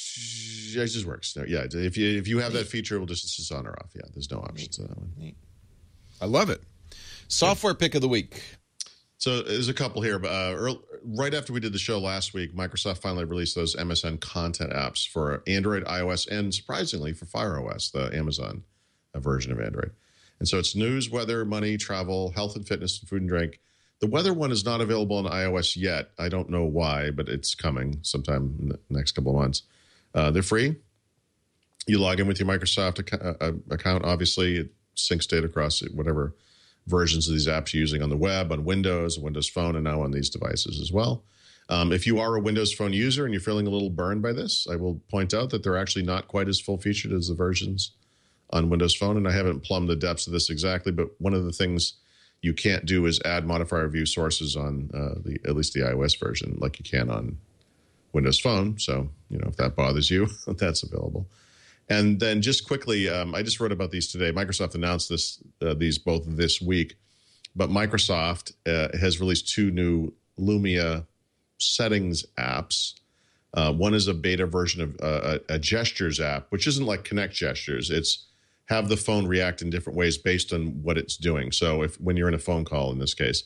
It just works. Yeah, if you have that feature, it's just on or off. Yeah, there's no options to that one. Neat. I love it. Software pick of the week. So there's a couple here. Right after we did the show last week, Microsoft finally released those MSN content apps for Android, iOS, and surprisingly for Fire OS, the Amazon version of Android. And so it's news, weather, money, travel, health and fitness, and food and drink. The weather one is not available on iOS yet. I don't know why, but it's coming sometime in the next couple of months. They're free. You log in with your Microsoft account. Obviously, it syncs data across whatever versions of these apps you're using on the web, on Windows, Windows Phone, and now on these devices as well. If you are a Windows Phone user and you're feeling a little burned by this, I will point out that they're actually not quite as full-featured as the versions on Windows Phone, and I haven't plumbed the depths of this exactly, but one of the things you can't do is add modifier view sources on at least the iOS version like you can on Windows Phone. So, if that bothers you, that's available. And then just quickly, I just wrote about these today. Microsoft announced these both this week, but Microsoft has released 2 new Lumia settings apps. One is a beta version of a gestures app, which isn't like Connect gestures. It's have the phone react in different ways based on what it's doing. So when you're in a phone call, in this case,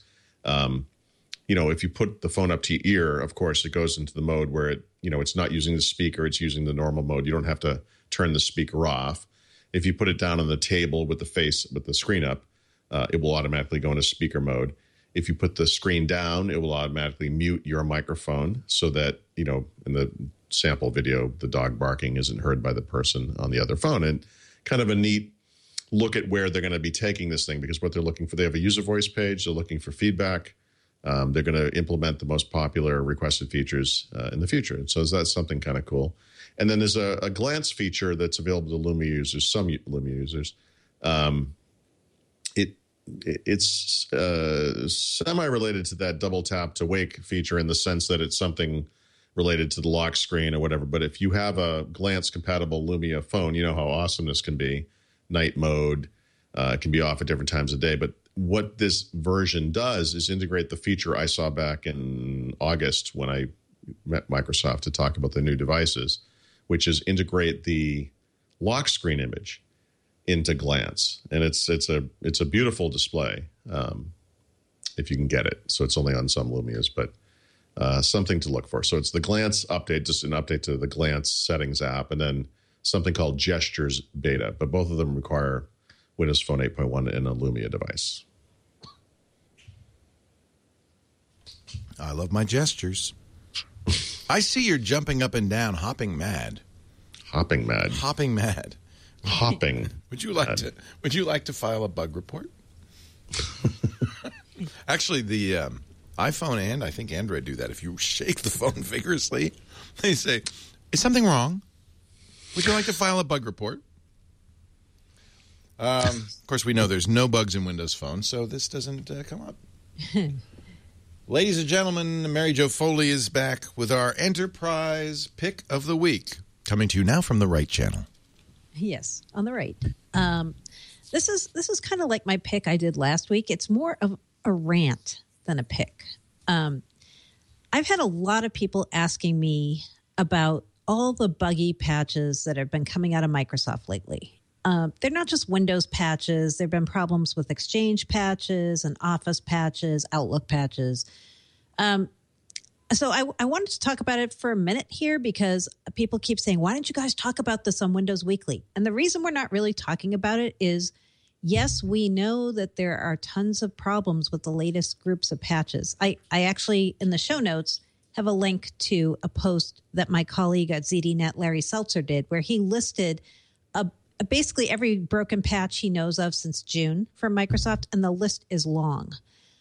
if you put the phone up to your ear, of course, it goes into the mode where it's not using the speaker, it's using the normal mode. You don't have to turn the speaker off. If you put it down on the table with the screen up, it will automatically go into speaker mode. If you put the screen down, it will automatically mute your microphone so that, in the sample video, the dog barking isn't heard by the person on the other phone. And kind of a neat look at where they're going to be taking this thing, because what they're looking for, they have a user voice page. They're looking for feedback. They're going to implement the most popular requested features in the future. So that's something kind of cool. And then there's a glance feature that's available to Lumia users, some Lumia users. It's semi-related to that double tap to wake feature in the sense that it's something related to the lock screen or whatever. But if you have a glance-compatible Lumia phone, you know how awesome this can be. Night mode, it can be off at different times of day. But what this version does is integrate the feature I saw back in August when I met Microsoft to talk about the new devices, which is integrate the lock screen image into Glance, and it's a beautiful display if you can get it. So it's only on some Lumias, but something to look for. So it's the Glance update, just an update to the Glance settings app, and then something called Gestures Beta. But both of them require Windows Phone 8.1 and a Lumia device. I love my gestures. I see you're jumping up and down, hopping mad. Hopping mad. Hopping mad. Hopping. Would you like to file a bug report? Actually, the iPhone and I think Android do that. If you shake the phone vigorously, they say, "Is something wrong? Would you like to file a bug report?" Of course, we know there's no bugs in Windows Phone, so this doesn't come up. Ladies and gentlemen, Mary Jo Foley is back with our Enterprise Pick of the Week. Coming to you now from the right channel. Yes, on the right. This is kind of like my pick I did last week. It's more of a rant than a pick. I've had a lot of people asking me about all the buggy patches that have been coming out of Microsoft lately. They're not just Windows patches. There have been problems with Exchange patches and Office patches, Outlook patches. So I wanted to talk about it for a minute here because people keep saying, why don't you guys talk about this on Windows Weekly? And the reason we're not really talking about it is, yes, we know that there are tons of problems with the latest groups of patches. I actually, in the show notes, have a link to a post that my colleague at ZDNet, Larry Seltzer, did, where he listed basically every broken patch he knows of since June from Microsoft, and the list is long.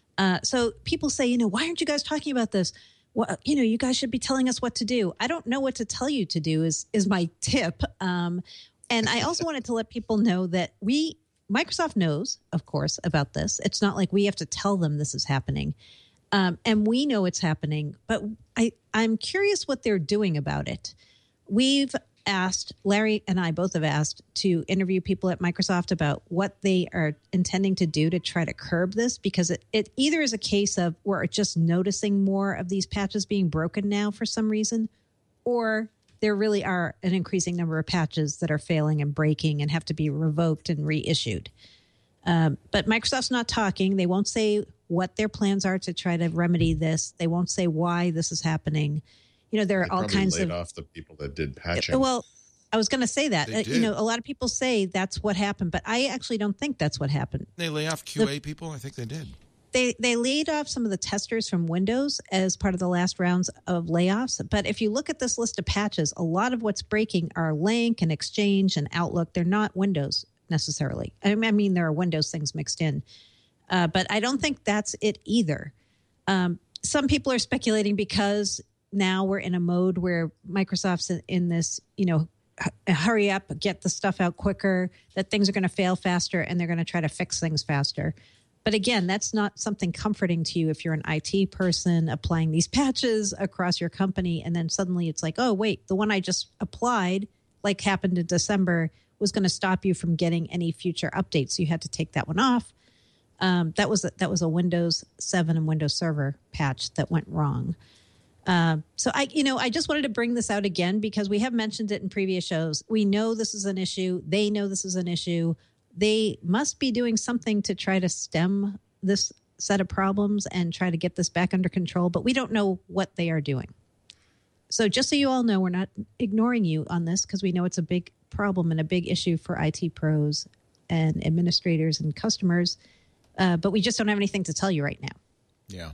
So people say, why aren't you guys talking about this? Well, you guys should be telling us what to do. I don't know what to tell you to do is my tip. And I also wanted to let people know that Microsoft knows, of course, about this. It's not like we have to tell them this is happening. And we know it's happening, but I'm curious what they're doing about it. We've asked, Larry and I both have asked, to interview people at Microsoft about what they are intending to do to try to curb this, because it either is a case of we're just noticing more of these patches being broken now for some reason, or there really are an increasing number of patches that are failing and breaking and have to be revoked and reissued. But Microsoft's not talking. They won't say what their plans are to try to remedy this. They won't say why this is happening. There are all kinds of... laid off the people that did patching. Well, I was going to say that. A lot of people say that's what happened, but I actually don't think that's what happened. They lay off QA people? I think they did. They laid off some of the testers from Windows as part of the last rounds of layoffs. But if you look at this list of patches, a lot of what's breaking are Lync and Exchange and Outlook. They're not Windows necessarily. I mean, there are Windows things mixed in. But I don't think that's it either. Some people are speculating because now we're in a mode where Microsoft's in this, hurry up, get the stuff out quicker, that things are going to fail faster and they're going to try to fix things faster. But again, that's not something comforting to you if you're an IT person applying these patches across your company. And then suddenly it's like, oh, wait, the one I just applied, like happened in December, was going to stop you from getting any future updates. So you had to take that one off. That was a Windows 7 and Windows Server patch that went wrong. So I just wanted to bring this out again because we have mentioned it in previous shows. We know this is an issue. They know this is an issue. They must be doing something to try to stem this set of problems and try to get this back under control, but we don't know what they are doing. So just so you all know, we're not ignoring you on this because we know it's a big problem and a big issue for IT pros and administrators and customers, but we just don't have anything to tell you right now. Yeah.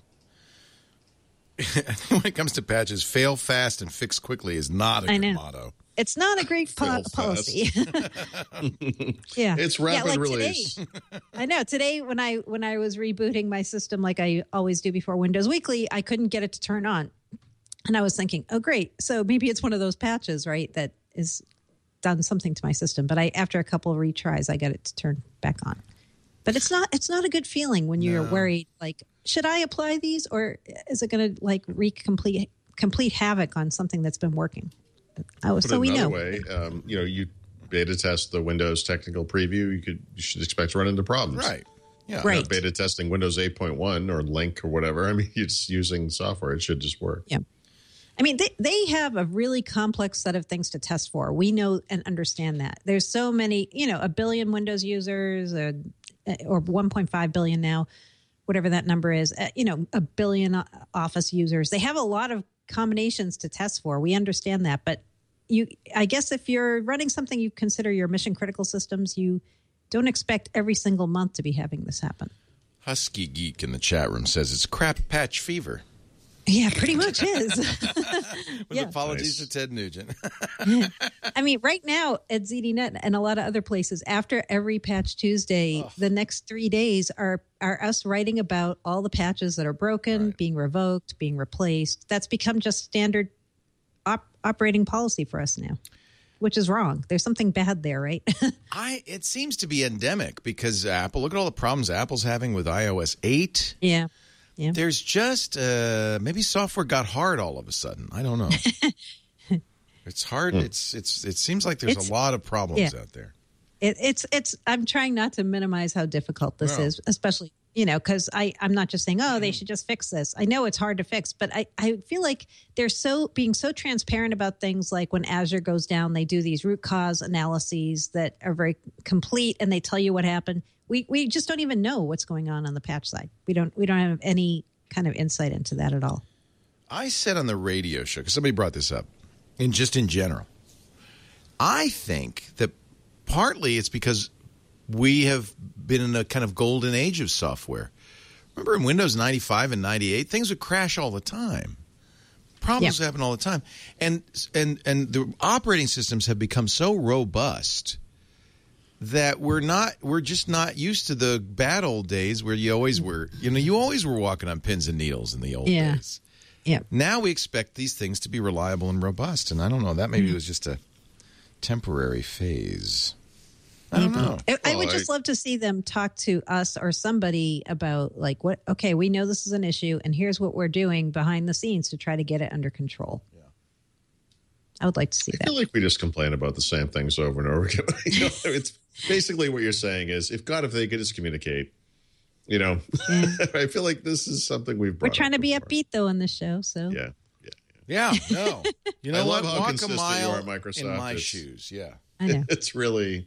When it comes to patches, fail fast and fix quickly is not a good motto. It's not a great policy. Yeah, it's rapid release. Today, I know. Today, when I was rebooting my system, like I always do before Windows Weekly, I couldn't get it to turn on, and I was thinking, oh, great. So maybe it's one of those patches, right? That is done something to my system. But after a couple of retries, I got it to turn back on. But it's not a good feeling when you're worried. Like, should I apply these, or is it going to wreak complete havoc on something that's been working? So we know. Way, you beta test the Windows technical preview. You should expect to run into problems, right? Yeah, right. Beta testing Windows 8.1 or Lync or whatever. I mean, it's using software. It should just work. Yeah. I mean, they have a really complex set of things to test for. We know and understand that. There's so many, 1 billion Windows users or 1.5 billion now, whatever that number is, 1 billion Office users. They have a lot of combinations to test for. We understand that. But I guess if you're running something you consider your mission critical systems, you don't expect every single month to be having this happen. Husky Geek in the chat room says it's crap patch fever. Yeah, pretty much is. With apologies to Ted Nugent. I mean, right now at ZDNet and a lot of other places, after every Patch Tuesday, the next 3 days are us writing about all the patches that are broken, being revoked, being replaced. That's become just standard operating policy for us now, which is wrong. There's something bad there, right? It seems to be endemic because Apple, look at all the problems Apple's having with iOS 8. Yeah. Yeah. There's just maybe software got hard all of a sudden. I don't know. It's hard. It seems like there's a lot of problems out there. It's. I'm trying not to minimize how difficult this is, especially because I'm not just saying, they should just fix this. I know it's hard to fix, but I feel like they're being so transparent about things like when Azure goes down, they do these root cause analyses that are very complete, and they tell you what happened. We just don't even know what's going on the patch side. We don't have any kind of insight into that at all. I said on the radio show, because somebody brought this up, in general, I think that partly it's because we have been in a kind of golden age of software. Remember in Windows 95 and 98, things would crash all the time. Problems happen all the time. And the operating systems have become so robust that we're just not used to the bad old days where you always were walking on pins and needles in the old days. Yeah. Now we expect these things to be reliable and robust, and I don't know, that maybe was just a temporary phase. I don't know. I would just love to see them talk to us or somebody about we know this is an issue and here's what we're doing behind the scenes to try to get it under control. Yeah. I would like to see that. I feel like we just complain about the same things over and over again. It's basically what you're saying is if they could just communicate, I feel like this is something we're trying to be upbeat though in this show. So yeah, no. You know I what? love how Walk consistent a mile you are, Microsoft. in my shoes. Yeah. I know. It's really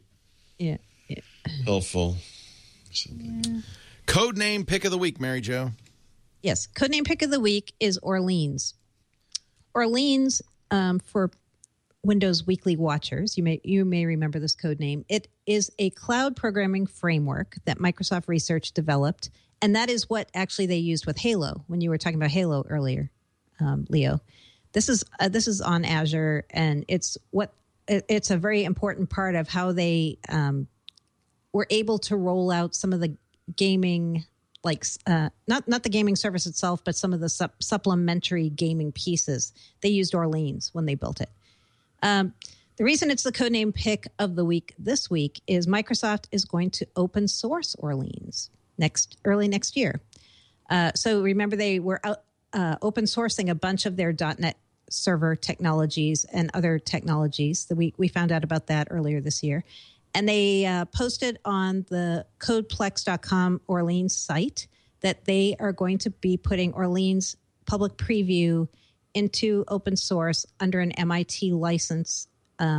helpful. Yeah. Codename pick of the week, Mary Jo. Yes. Codename pick of the week is Orleans. Orleans, for Windows Weekly Watchers, you may remember this code name. It is a cloud programming framework that Microsoft Research developed, and that is what actually they used with Halo when you were talking about Halo earlier, Leo. This is on Azure, and it's a very important part of how they were able to roll out some of the gaming, not the gaming service itself, but some of the supplementary gaming pieces. They used Orleans when they built it. The reason it's the codename pick of the week this week is Microsoft is going to open source Orleans early next year. So remember they were open sourcing a bunch of their .NET server technologies and other technologies. We found out about that earlier this year. And they posted on the codeplex.com Orleans site that they are going to be putting Orleans public preview into open source under an MIT license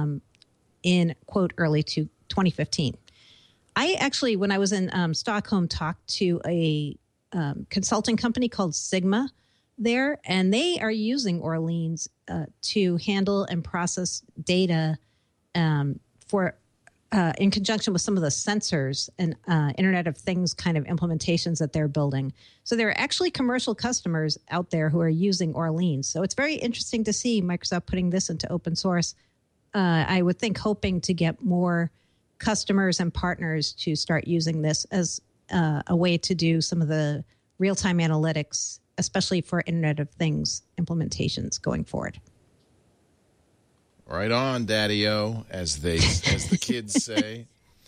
in, quote, early 2015. I actually, when I was in Stockholm, talked to a consulting company called Sigma there, and they are using Orleans to handle and process data for in conjunction with some of the sensors and Internet of Things kind of implementations that they're building. So there are actually commercial customers out there who are using Orleans. So it's very interesting to see Microsoft putting this into open source. I would think hoping to get more customers and partners to start using this as a way to do some of the real-time analytics, especially for Internet of Things implementations going forward. Right on, Daddy-O, as the kids say.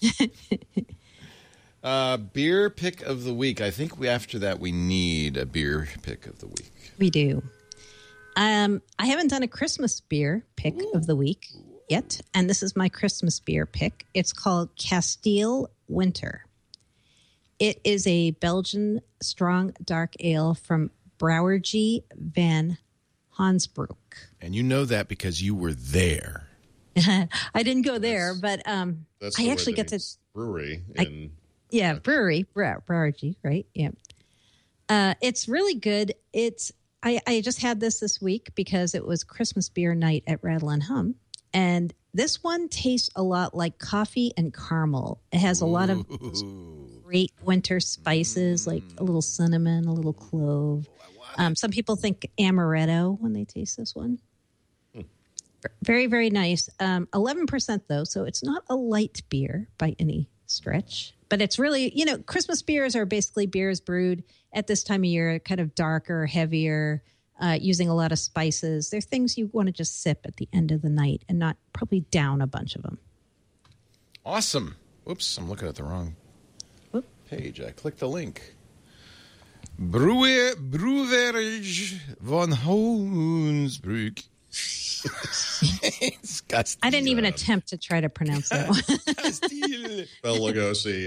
Beer pick of the week. I think after that we need a beer pick of the week. We do. I haven't done a Christmas beer pick of the week yet, and this is my Christmas beer pick. It's called Castile Winter. It is a Belgian strong dark ale from Brouwerij van Hansbroek. And you know that because you were there. I didn't go there, but that's I actually get to brewery. Brewery, Brouwerij, right? Yeah. It's really good. I just had this week because it was Christmas beer night at Rattle and Hum, and this one tastes a lot like coffee and caramel. It has a lot of great winter spices, like a little cinnamon, a little clove. Some people think amaretto when they taste this one. Very, very nice. 11% though, so it's not a light beer by any stretch. But it's really, Christmas beers are basically beers brewed at this time of year, kind of darker, heavier, using a lot of spices. They're things you want to just sip at the end of the night and not probably down a bunch of them. Awesome. Whoops, I'm looking at the wrong page. I clicked the link. Brewerage von Hohensbrück. I didn't even attempt to try to pronounce that one. Bela Lugosi.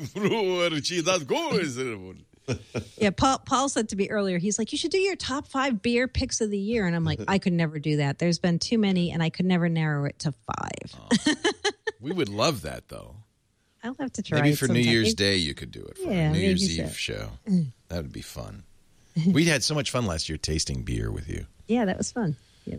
Yeah, Paul said to me earlier, he's like, you should do your top 5 beer picks of the year. And I'm like, I could never do that. There's been too many, and I could never narrow it to 5. We would love that, though. I'll have to try Maybe it for sometime. New Year's Day you could do it for a New Year's Eve show. That would be fun. We had so much fun last year tasting beer with you. Yeah, that was fun. Yep.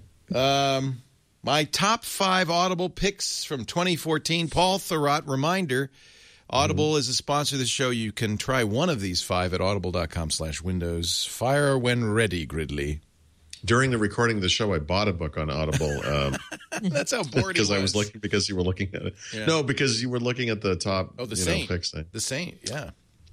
My top 5 Audible picks from 2014. Paul Thurrott, reminder, Audible is a sponsor of the show. You can try one of these 5 at audible.com/windows. Fire when ready, Gridley. During the recording of the show, I bought a book on Audible. That's how bored because I was looking because you were looking at it. Yeah. No, because you were looking at the top. Oh, the Saint. Picks thing. The Saint, yeah.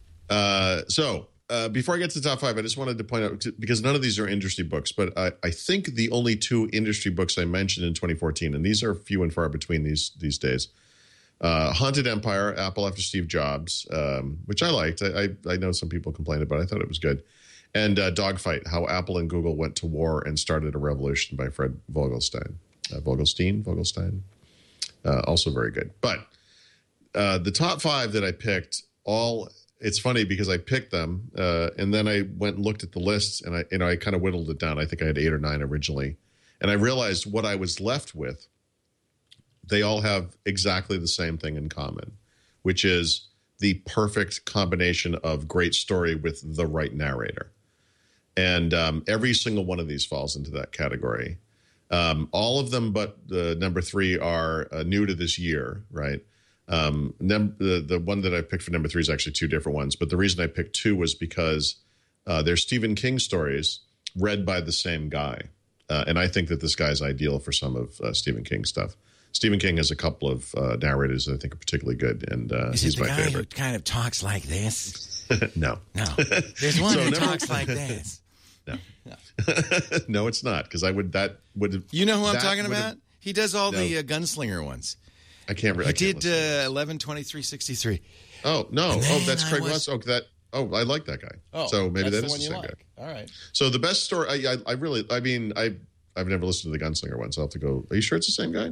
So before I get to the top 5, I just wanted to point out, because none of these are industry books, but I think the only 2 industry books I mentioned in 2014, and these are few and far between these days. Haunted Empire, Apple after Steve Jobs, which I liked. I know some people complained about it. I thought it was good. And Dogfight, How Apple and Google Went to War and Started a Revolution by Fred Vogelstein. Vogelstein. Also very good. But the top 5 that I picked, it's funny because I picked them and then I went and looked at the lists and I kind of whittled it down. I think I had 8 or 9 originally. And I realized what I was left with, they all have exactly the same thing in common, which is the perfect combination of great story with the right narrator. And every single one of these falls into that category. All of them but the number 3 are new to this year, right? The one that I picked for number 3 is actually 2 different ones. But the reason I picked 2 was because they're Stephen King stories read by the same guy. And I think that this guy's ideal for some of Stephen King stuff. Stephen King has a couple of narrators that I think are particularly good, and he's my favorite. Who kind of talks like this? No. There's one that talks like this. No. No, it's not, because that would. You know who I'm talking about? He does all the gunslinger ones. I can't. He did 11/23/63. Oh no! Oh, that's Craig West. Oh, that. Oh, I like that guy. Oh, so maybe that's the same guy. All right. So the best story. I've never listened to the gunslinger ones. I'll have to go. Are you sure it's the same guy?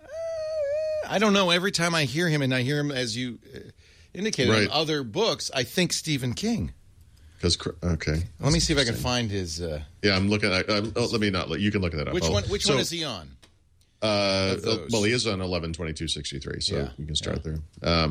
I don't know. Every time I hear him, and I hear him as you indicated in other books, I think Stephen King. Okay. Let me see if I can find his. Yeah, I'm looking at. let me not. You can look that up. Which one is he on? Well, he is on 11/22/63, so you can start there.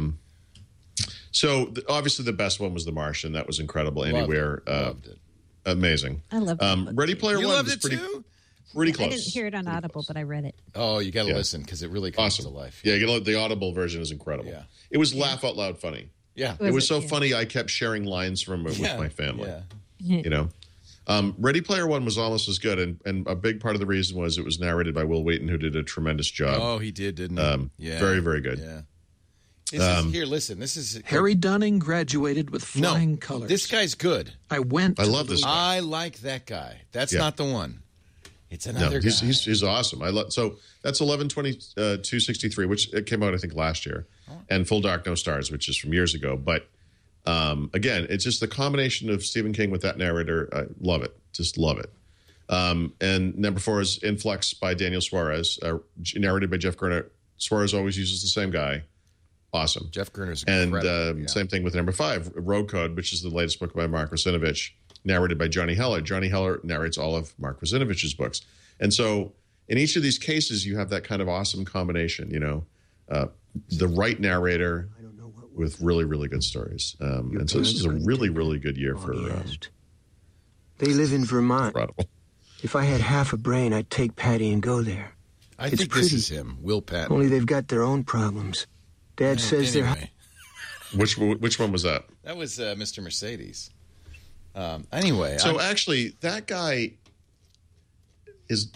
So obviously the best one was The Martian. That was incredible. Andy Weir, loved it. Amazing. I loved it. Ready Player One was was pretty. Too? Pretty close. I didn't hear it on Audible, but I read it. Oh, you got to listen because it really comes to life. Yeah, the Audible version is incredible. Yeah. It was laugh out loud funny. Yeah. It was so funny I kept sharing lines from it with my family. Yeah. You know? Ready Player One was almost as good, and a big part of the reason was it was narrated by Will Wheaton, who did a tremendous job. Oh, he did, didn't he? Very, very good. Yeah. Here, listen. This is Harry Dunning graduated with flying colors. This guy's good. I love this guy. I like that guy. That's not the one. It's another guy. He's awesome. So that's 11/22/63, which it came out I think last year, and Full Dark No Stars, which is from years ago. But again, it's just the combination of Stephen King with that narrator. I love it. Just love it. And number 4 is Influx by Daniel Suarez, narrated by Jeff Gerner. Suarez always uses the same guy. Awesome. Jeff Gerner's incredible. And same thing with number 5, Road Code, which is the latest book by Mark Russinovich, narrated by Johnny Heller. Johnny Heller narrates all of Mark Russinovich's books. And so in each of these cases, you have that kind of awesome combination, the right narrator with really, really good stories. And so this is a really, really good year for... They live in Vermont. Incredible. If I had half a brain, I'd take Patty and go there. I think pretty. This is him, Will Patton. Only they've got their own problems. Dad says anyway. Which one was that? That was Mr. Mercedes. Anyway. So actually, that guy is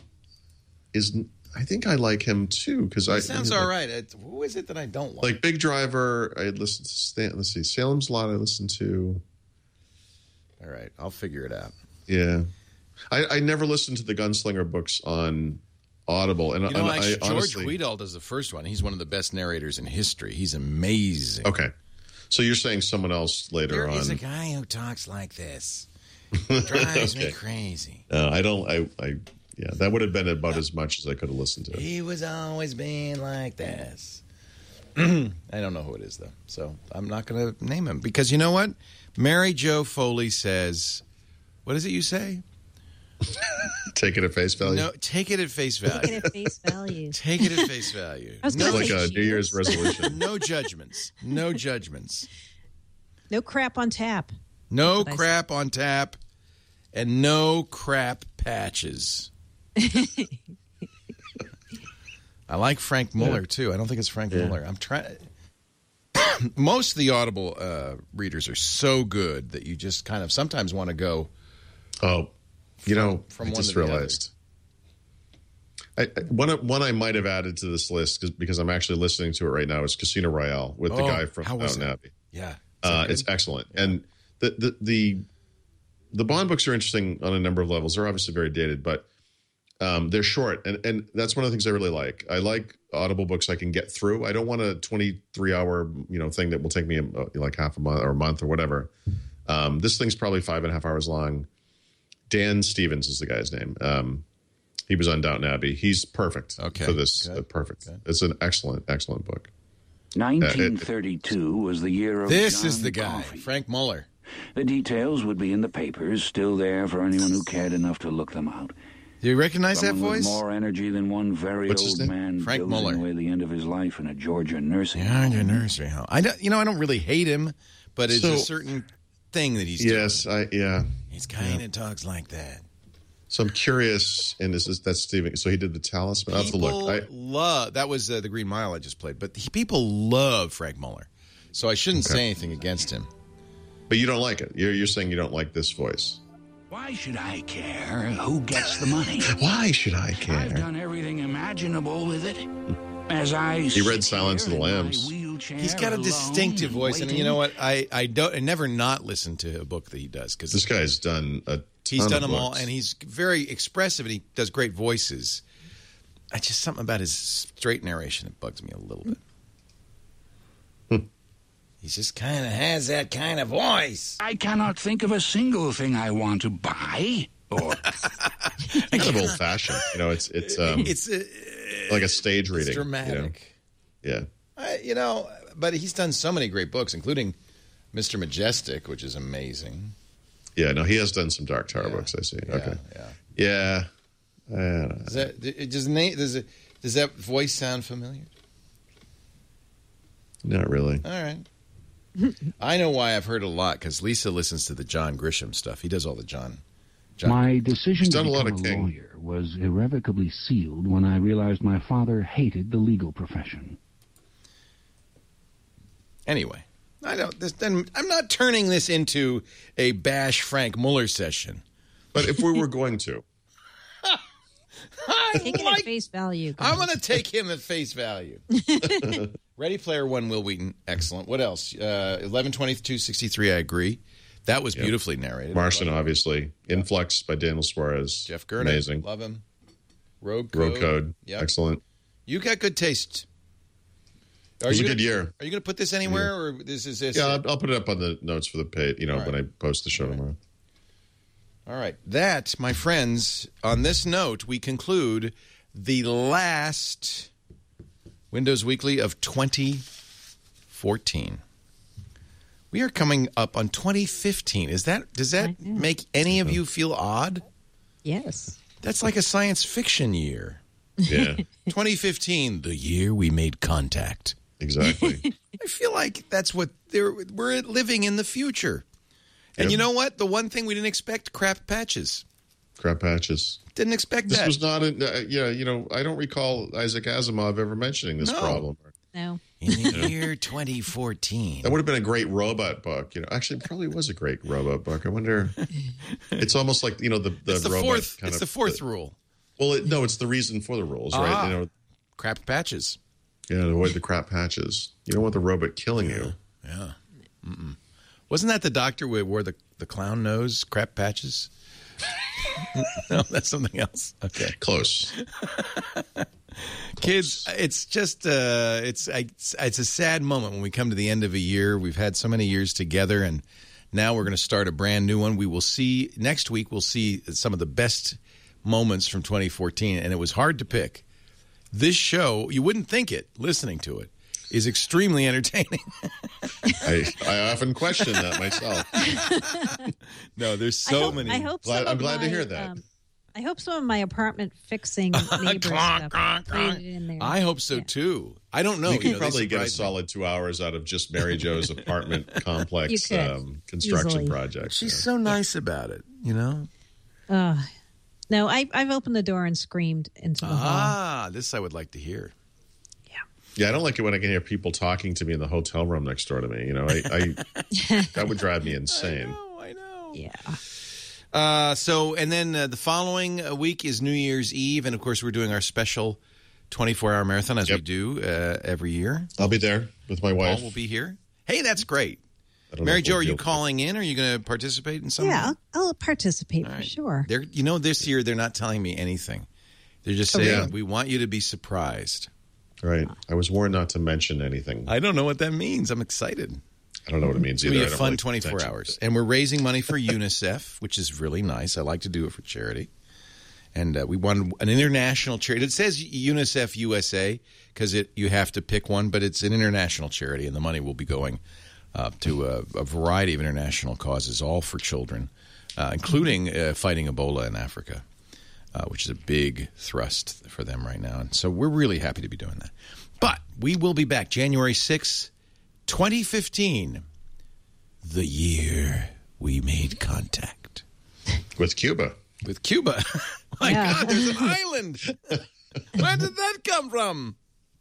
I think I like him too because sounds all right. Who is it that I don't like? Like Big Driver, I listened to. Let's see, Salem's Lot. I listened to. All right, I'll figure it out. Yeah, I never listened to the Gunslinger books on Audible, and George honestly, Guidall does the first one. He's one of the best narrators in history. He's amazing. Okay, so you're saying someone else later on? There is a guy who talks like this. Drives me crazy. I don't. Yeah, that would have been about as much as I could have listened to. He was always being like this. I don't know who it is, though, so I'm not going to name him. Because you know what? Mary Jo Foley says, what is it you say? Take it at face value? No, take it at face value. Take it at face value. Take it at face value. No, like a New Year's resolution. No judgments. No judgments. No crap on tap. No crap on tap. And no crap patches. I like Frank Muller, too. I don't think it's Frank Muller. I'm trying. Most of the Audible readers are so good that you just kind of sometimes want to go. Oh, you know, from I just realized. One I might have added to this list because I'm actually listening to it right now is Casino Royale with the guy from Downton Abbey. Yeah, it's excellent. And the Bond books are interesting on a number of levels. They're obviously very dated, but they're short, and that's one of the things I really like. I like Audible books I can get through. I don't want a 23-hour thing that will take me like half a month or a month or whatever. This thing's probably 5.5 hours long. Dan Stevens is the guy's name. He was on Downton Abbey. He's perfect for this. Perfect. Okay. It's an excellent book. 1932 was the year of This John is the guy, Coffey. Frank Muller. The details would be in the papers, still there for anyone who cared enough to look them out. Do you recognize Someone that voice? With more energy than one very old man Frank dozing Muller. away the end of his life in a Georgia nursing home. Georgia nursing home. I don't really hate him, but it's a certain thing that he's doing. Yeah. He's kind of talks like that. So I'm curious, and that's Stephen. So he did The Talisman. I'll have to look. Love that was the Green Mile I just played, but people love Frank Muller, so I shouldn't say anything against him. But you don't like it. You're saying you don't like this voice. Why should I care who gets the money? Why should I care? I've done everything imaginable with it. As he read Silence of the Lambs. He's got a distinctive voice, and you know what? I never not listen to a book that he does because this guy's done a. He's done them all, and he's very expressive, and he does great voices. I just something about his straight narration that bugs me a little bit. He just kind of has that kind of voice. I cannot think of a single thing I want to buy. Or kind of old fashioned, it's like a stage reading. It's dramatic. Yeah, but he's done so many great books, including Mr. Majestic, which is amazing. Yeah, no, he has done some Dark Tower books. I see. Okay, yeah. Does that voice sound familiar? Not really. All right. I know why I've heard it a lot because Lisa listens to the John Grisham stuff. He does all the John. My decision to become a lawyer was irrevocably sealed when I realized my father hated the legal profession. Anyway, I'm not turning this into a bash Frank Muller session. But if we were going to. Take it at face value. I'm going to take him at face value. Ready Player One, Will Wheaton. Excellent. What else? 11/22/63, I agree. That was beautifully narrated. Martian, obviously. Influx by Daniel Suarez. Jeff Gurnick. Amazing. Love him. Rogue Code. Yep. Excellent. You got good taste. It was a good year. Are you going to put this anywhere? Or this is this? Yeah, I'll put it up on the notes for the page, when I post the show tomorrow. All right. That, my friends, on this note, we conclude the last Windows Weekly of 2014. We are coming up on 2015. Does that make any of you feel odd? Yes. That's like a science fiction year. Yeah. 2015, the year we made contact. Exactly. I feel like that's what we're living in the future. And you know what? The one thing we didn't expect, crap patches. Crap patches. Didn't expect this that. This was not, I don't recall Isaac Asimov ever mentioning this problem. No. In the year 2014. That would have been a great robot book. Actually, it probably was a great robot book. I wonder. It's almost like, the robot It's the fourth rule. Well, it's the reason for the rules, right? Crap patches. Yeah, to avoid the crap patches. You don't want the robot killing you. Yeah. Mm-mm. Wasn't that the doctor who wore the clown nose, crap patches? No, that's something else. Okay. Close. Kids, it's just it's a sad moment when we come to the end of a year. We've had so many years together, and Now we're going to start a brand new one. We will see next week. We'll see some of the best moments from 2014, and it was hard to pick. This show, you wouldn't think it, listening to it, is extremely entertaining. I often question that myself. No, there's so many. I'm glad to hear that. I hope some of my apartment fixing neighbors stuff played in there. I hope so too. I don't know. You could probably get a solid 2 hours out of just Mary Jo's apartment complex construction project. She's so nice about it, you know? No, I've opened the door and screamed into the hall. This I would like to hear. Yeah, I don't like it when I can hear people talking to me in the hotel room next door to me. You know, I that would drive me insane. I know. Yeah. And then the following week is New Year's Eve, and of course we're doing our special 24-hour marathon as we do every year. I'll be there with my wife. Paul will be here. Hey, that's great. Mary Jo, are you calling in? Or are you going to participate in something? Yeah, I'll participate for sure. This year they're not telling me anything. They're just saying, we want you to be surprised. Right. I was warned not to mention anything. I don't know what that means. I'm excited. I don't know what it means either. It's going to be a fun 24 hours. And we're raising money for UNICEF, which is really nice. I like to do it for charity. And we won an international charity. It says UNICEF USA because you have to pick one, but it's an international charity, and the money will be going to a variety of international causes, all for children, including fighting Ebola in Africa, which is a big thrust for them right now. And so we're really happy to be doing that. But we will be back January 6th, 2015, the year we made contact. With Cuba. With Cuba. My God, there's an island. Where did that come from?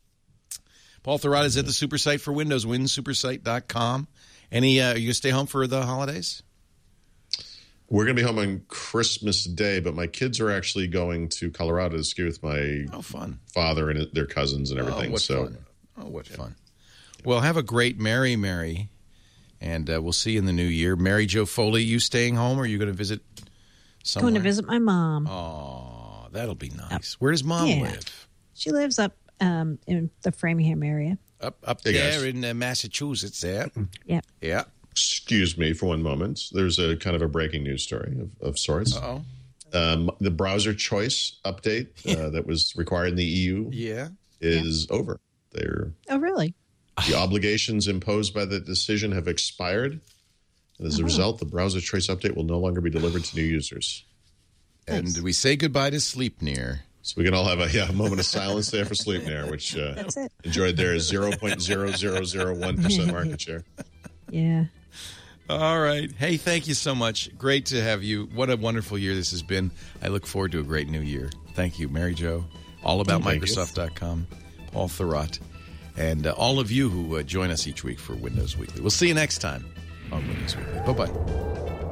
Paul Thurrott is at the super site for Windows, winsupersite.com. Are you going to stay home for the holidays? We're going to be home on Christmas Day, but my kids are actually going to Colorado to ski with my father and their cousins and everything. Fun. What fun. Well, have a great Merry, and we'll see you in the new year. Mary Jo Foley, you staying home, or are you going to visit somewhere? Going to visit my mom. Oh, that'll be nice. Where does Mom live? She lives up in the Framingham area. Up there in Massachusetts, there? Yeah. Yeah. Excuse me for one moment. There's a kind of a breaking news story of sorts. Uh-oh. The browser choice update that was required in the EU is over. Oh, really? The obligations imposed by the decision have expired. And as a result, the browser choice update will no longer be delivered to new users. And we say goodbye to Sleipnir. So we can all have a moment of silence there for Sleipnir, which enjoyed their 0.0001% market share. Yeah. All right. Hey, thank you so much. Great to have you. What a wonderful year this has been. I look forward to a great new year. Thank you, Mary Jo. AllAboutMicrosoft.com. Paul Thurrott. And all of you who join us each week for Windows Weekly. We'll see you next time on Windows Weekly. Bye-bye.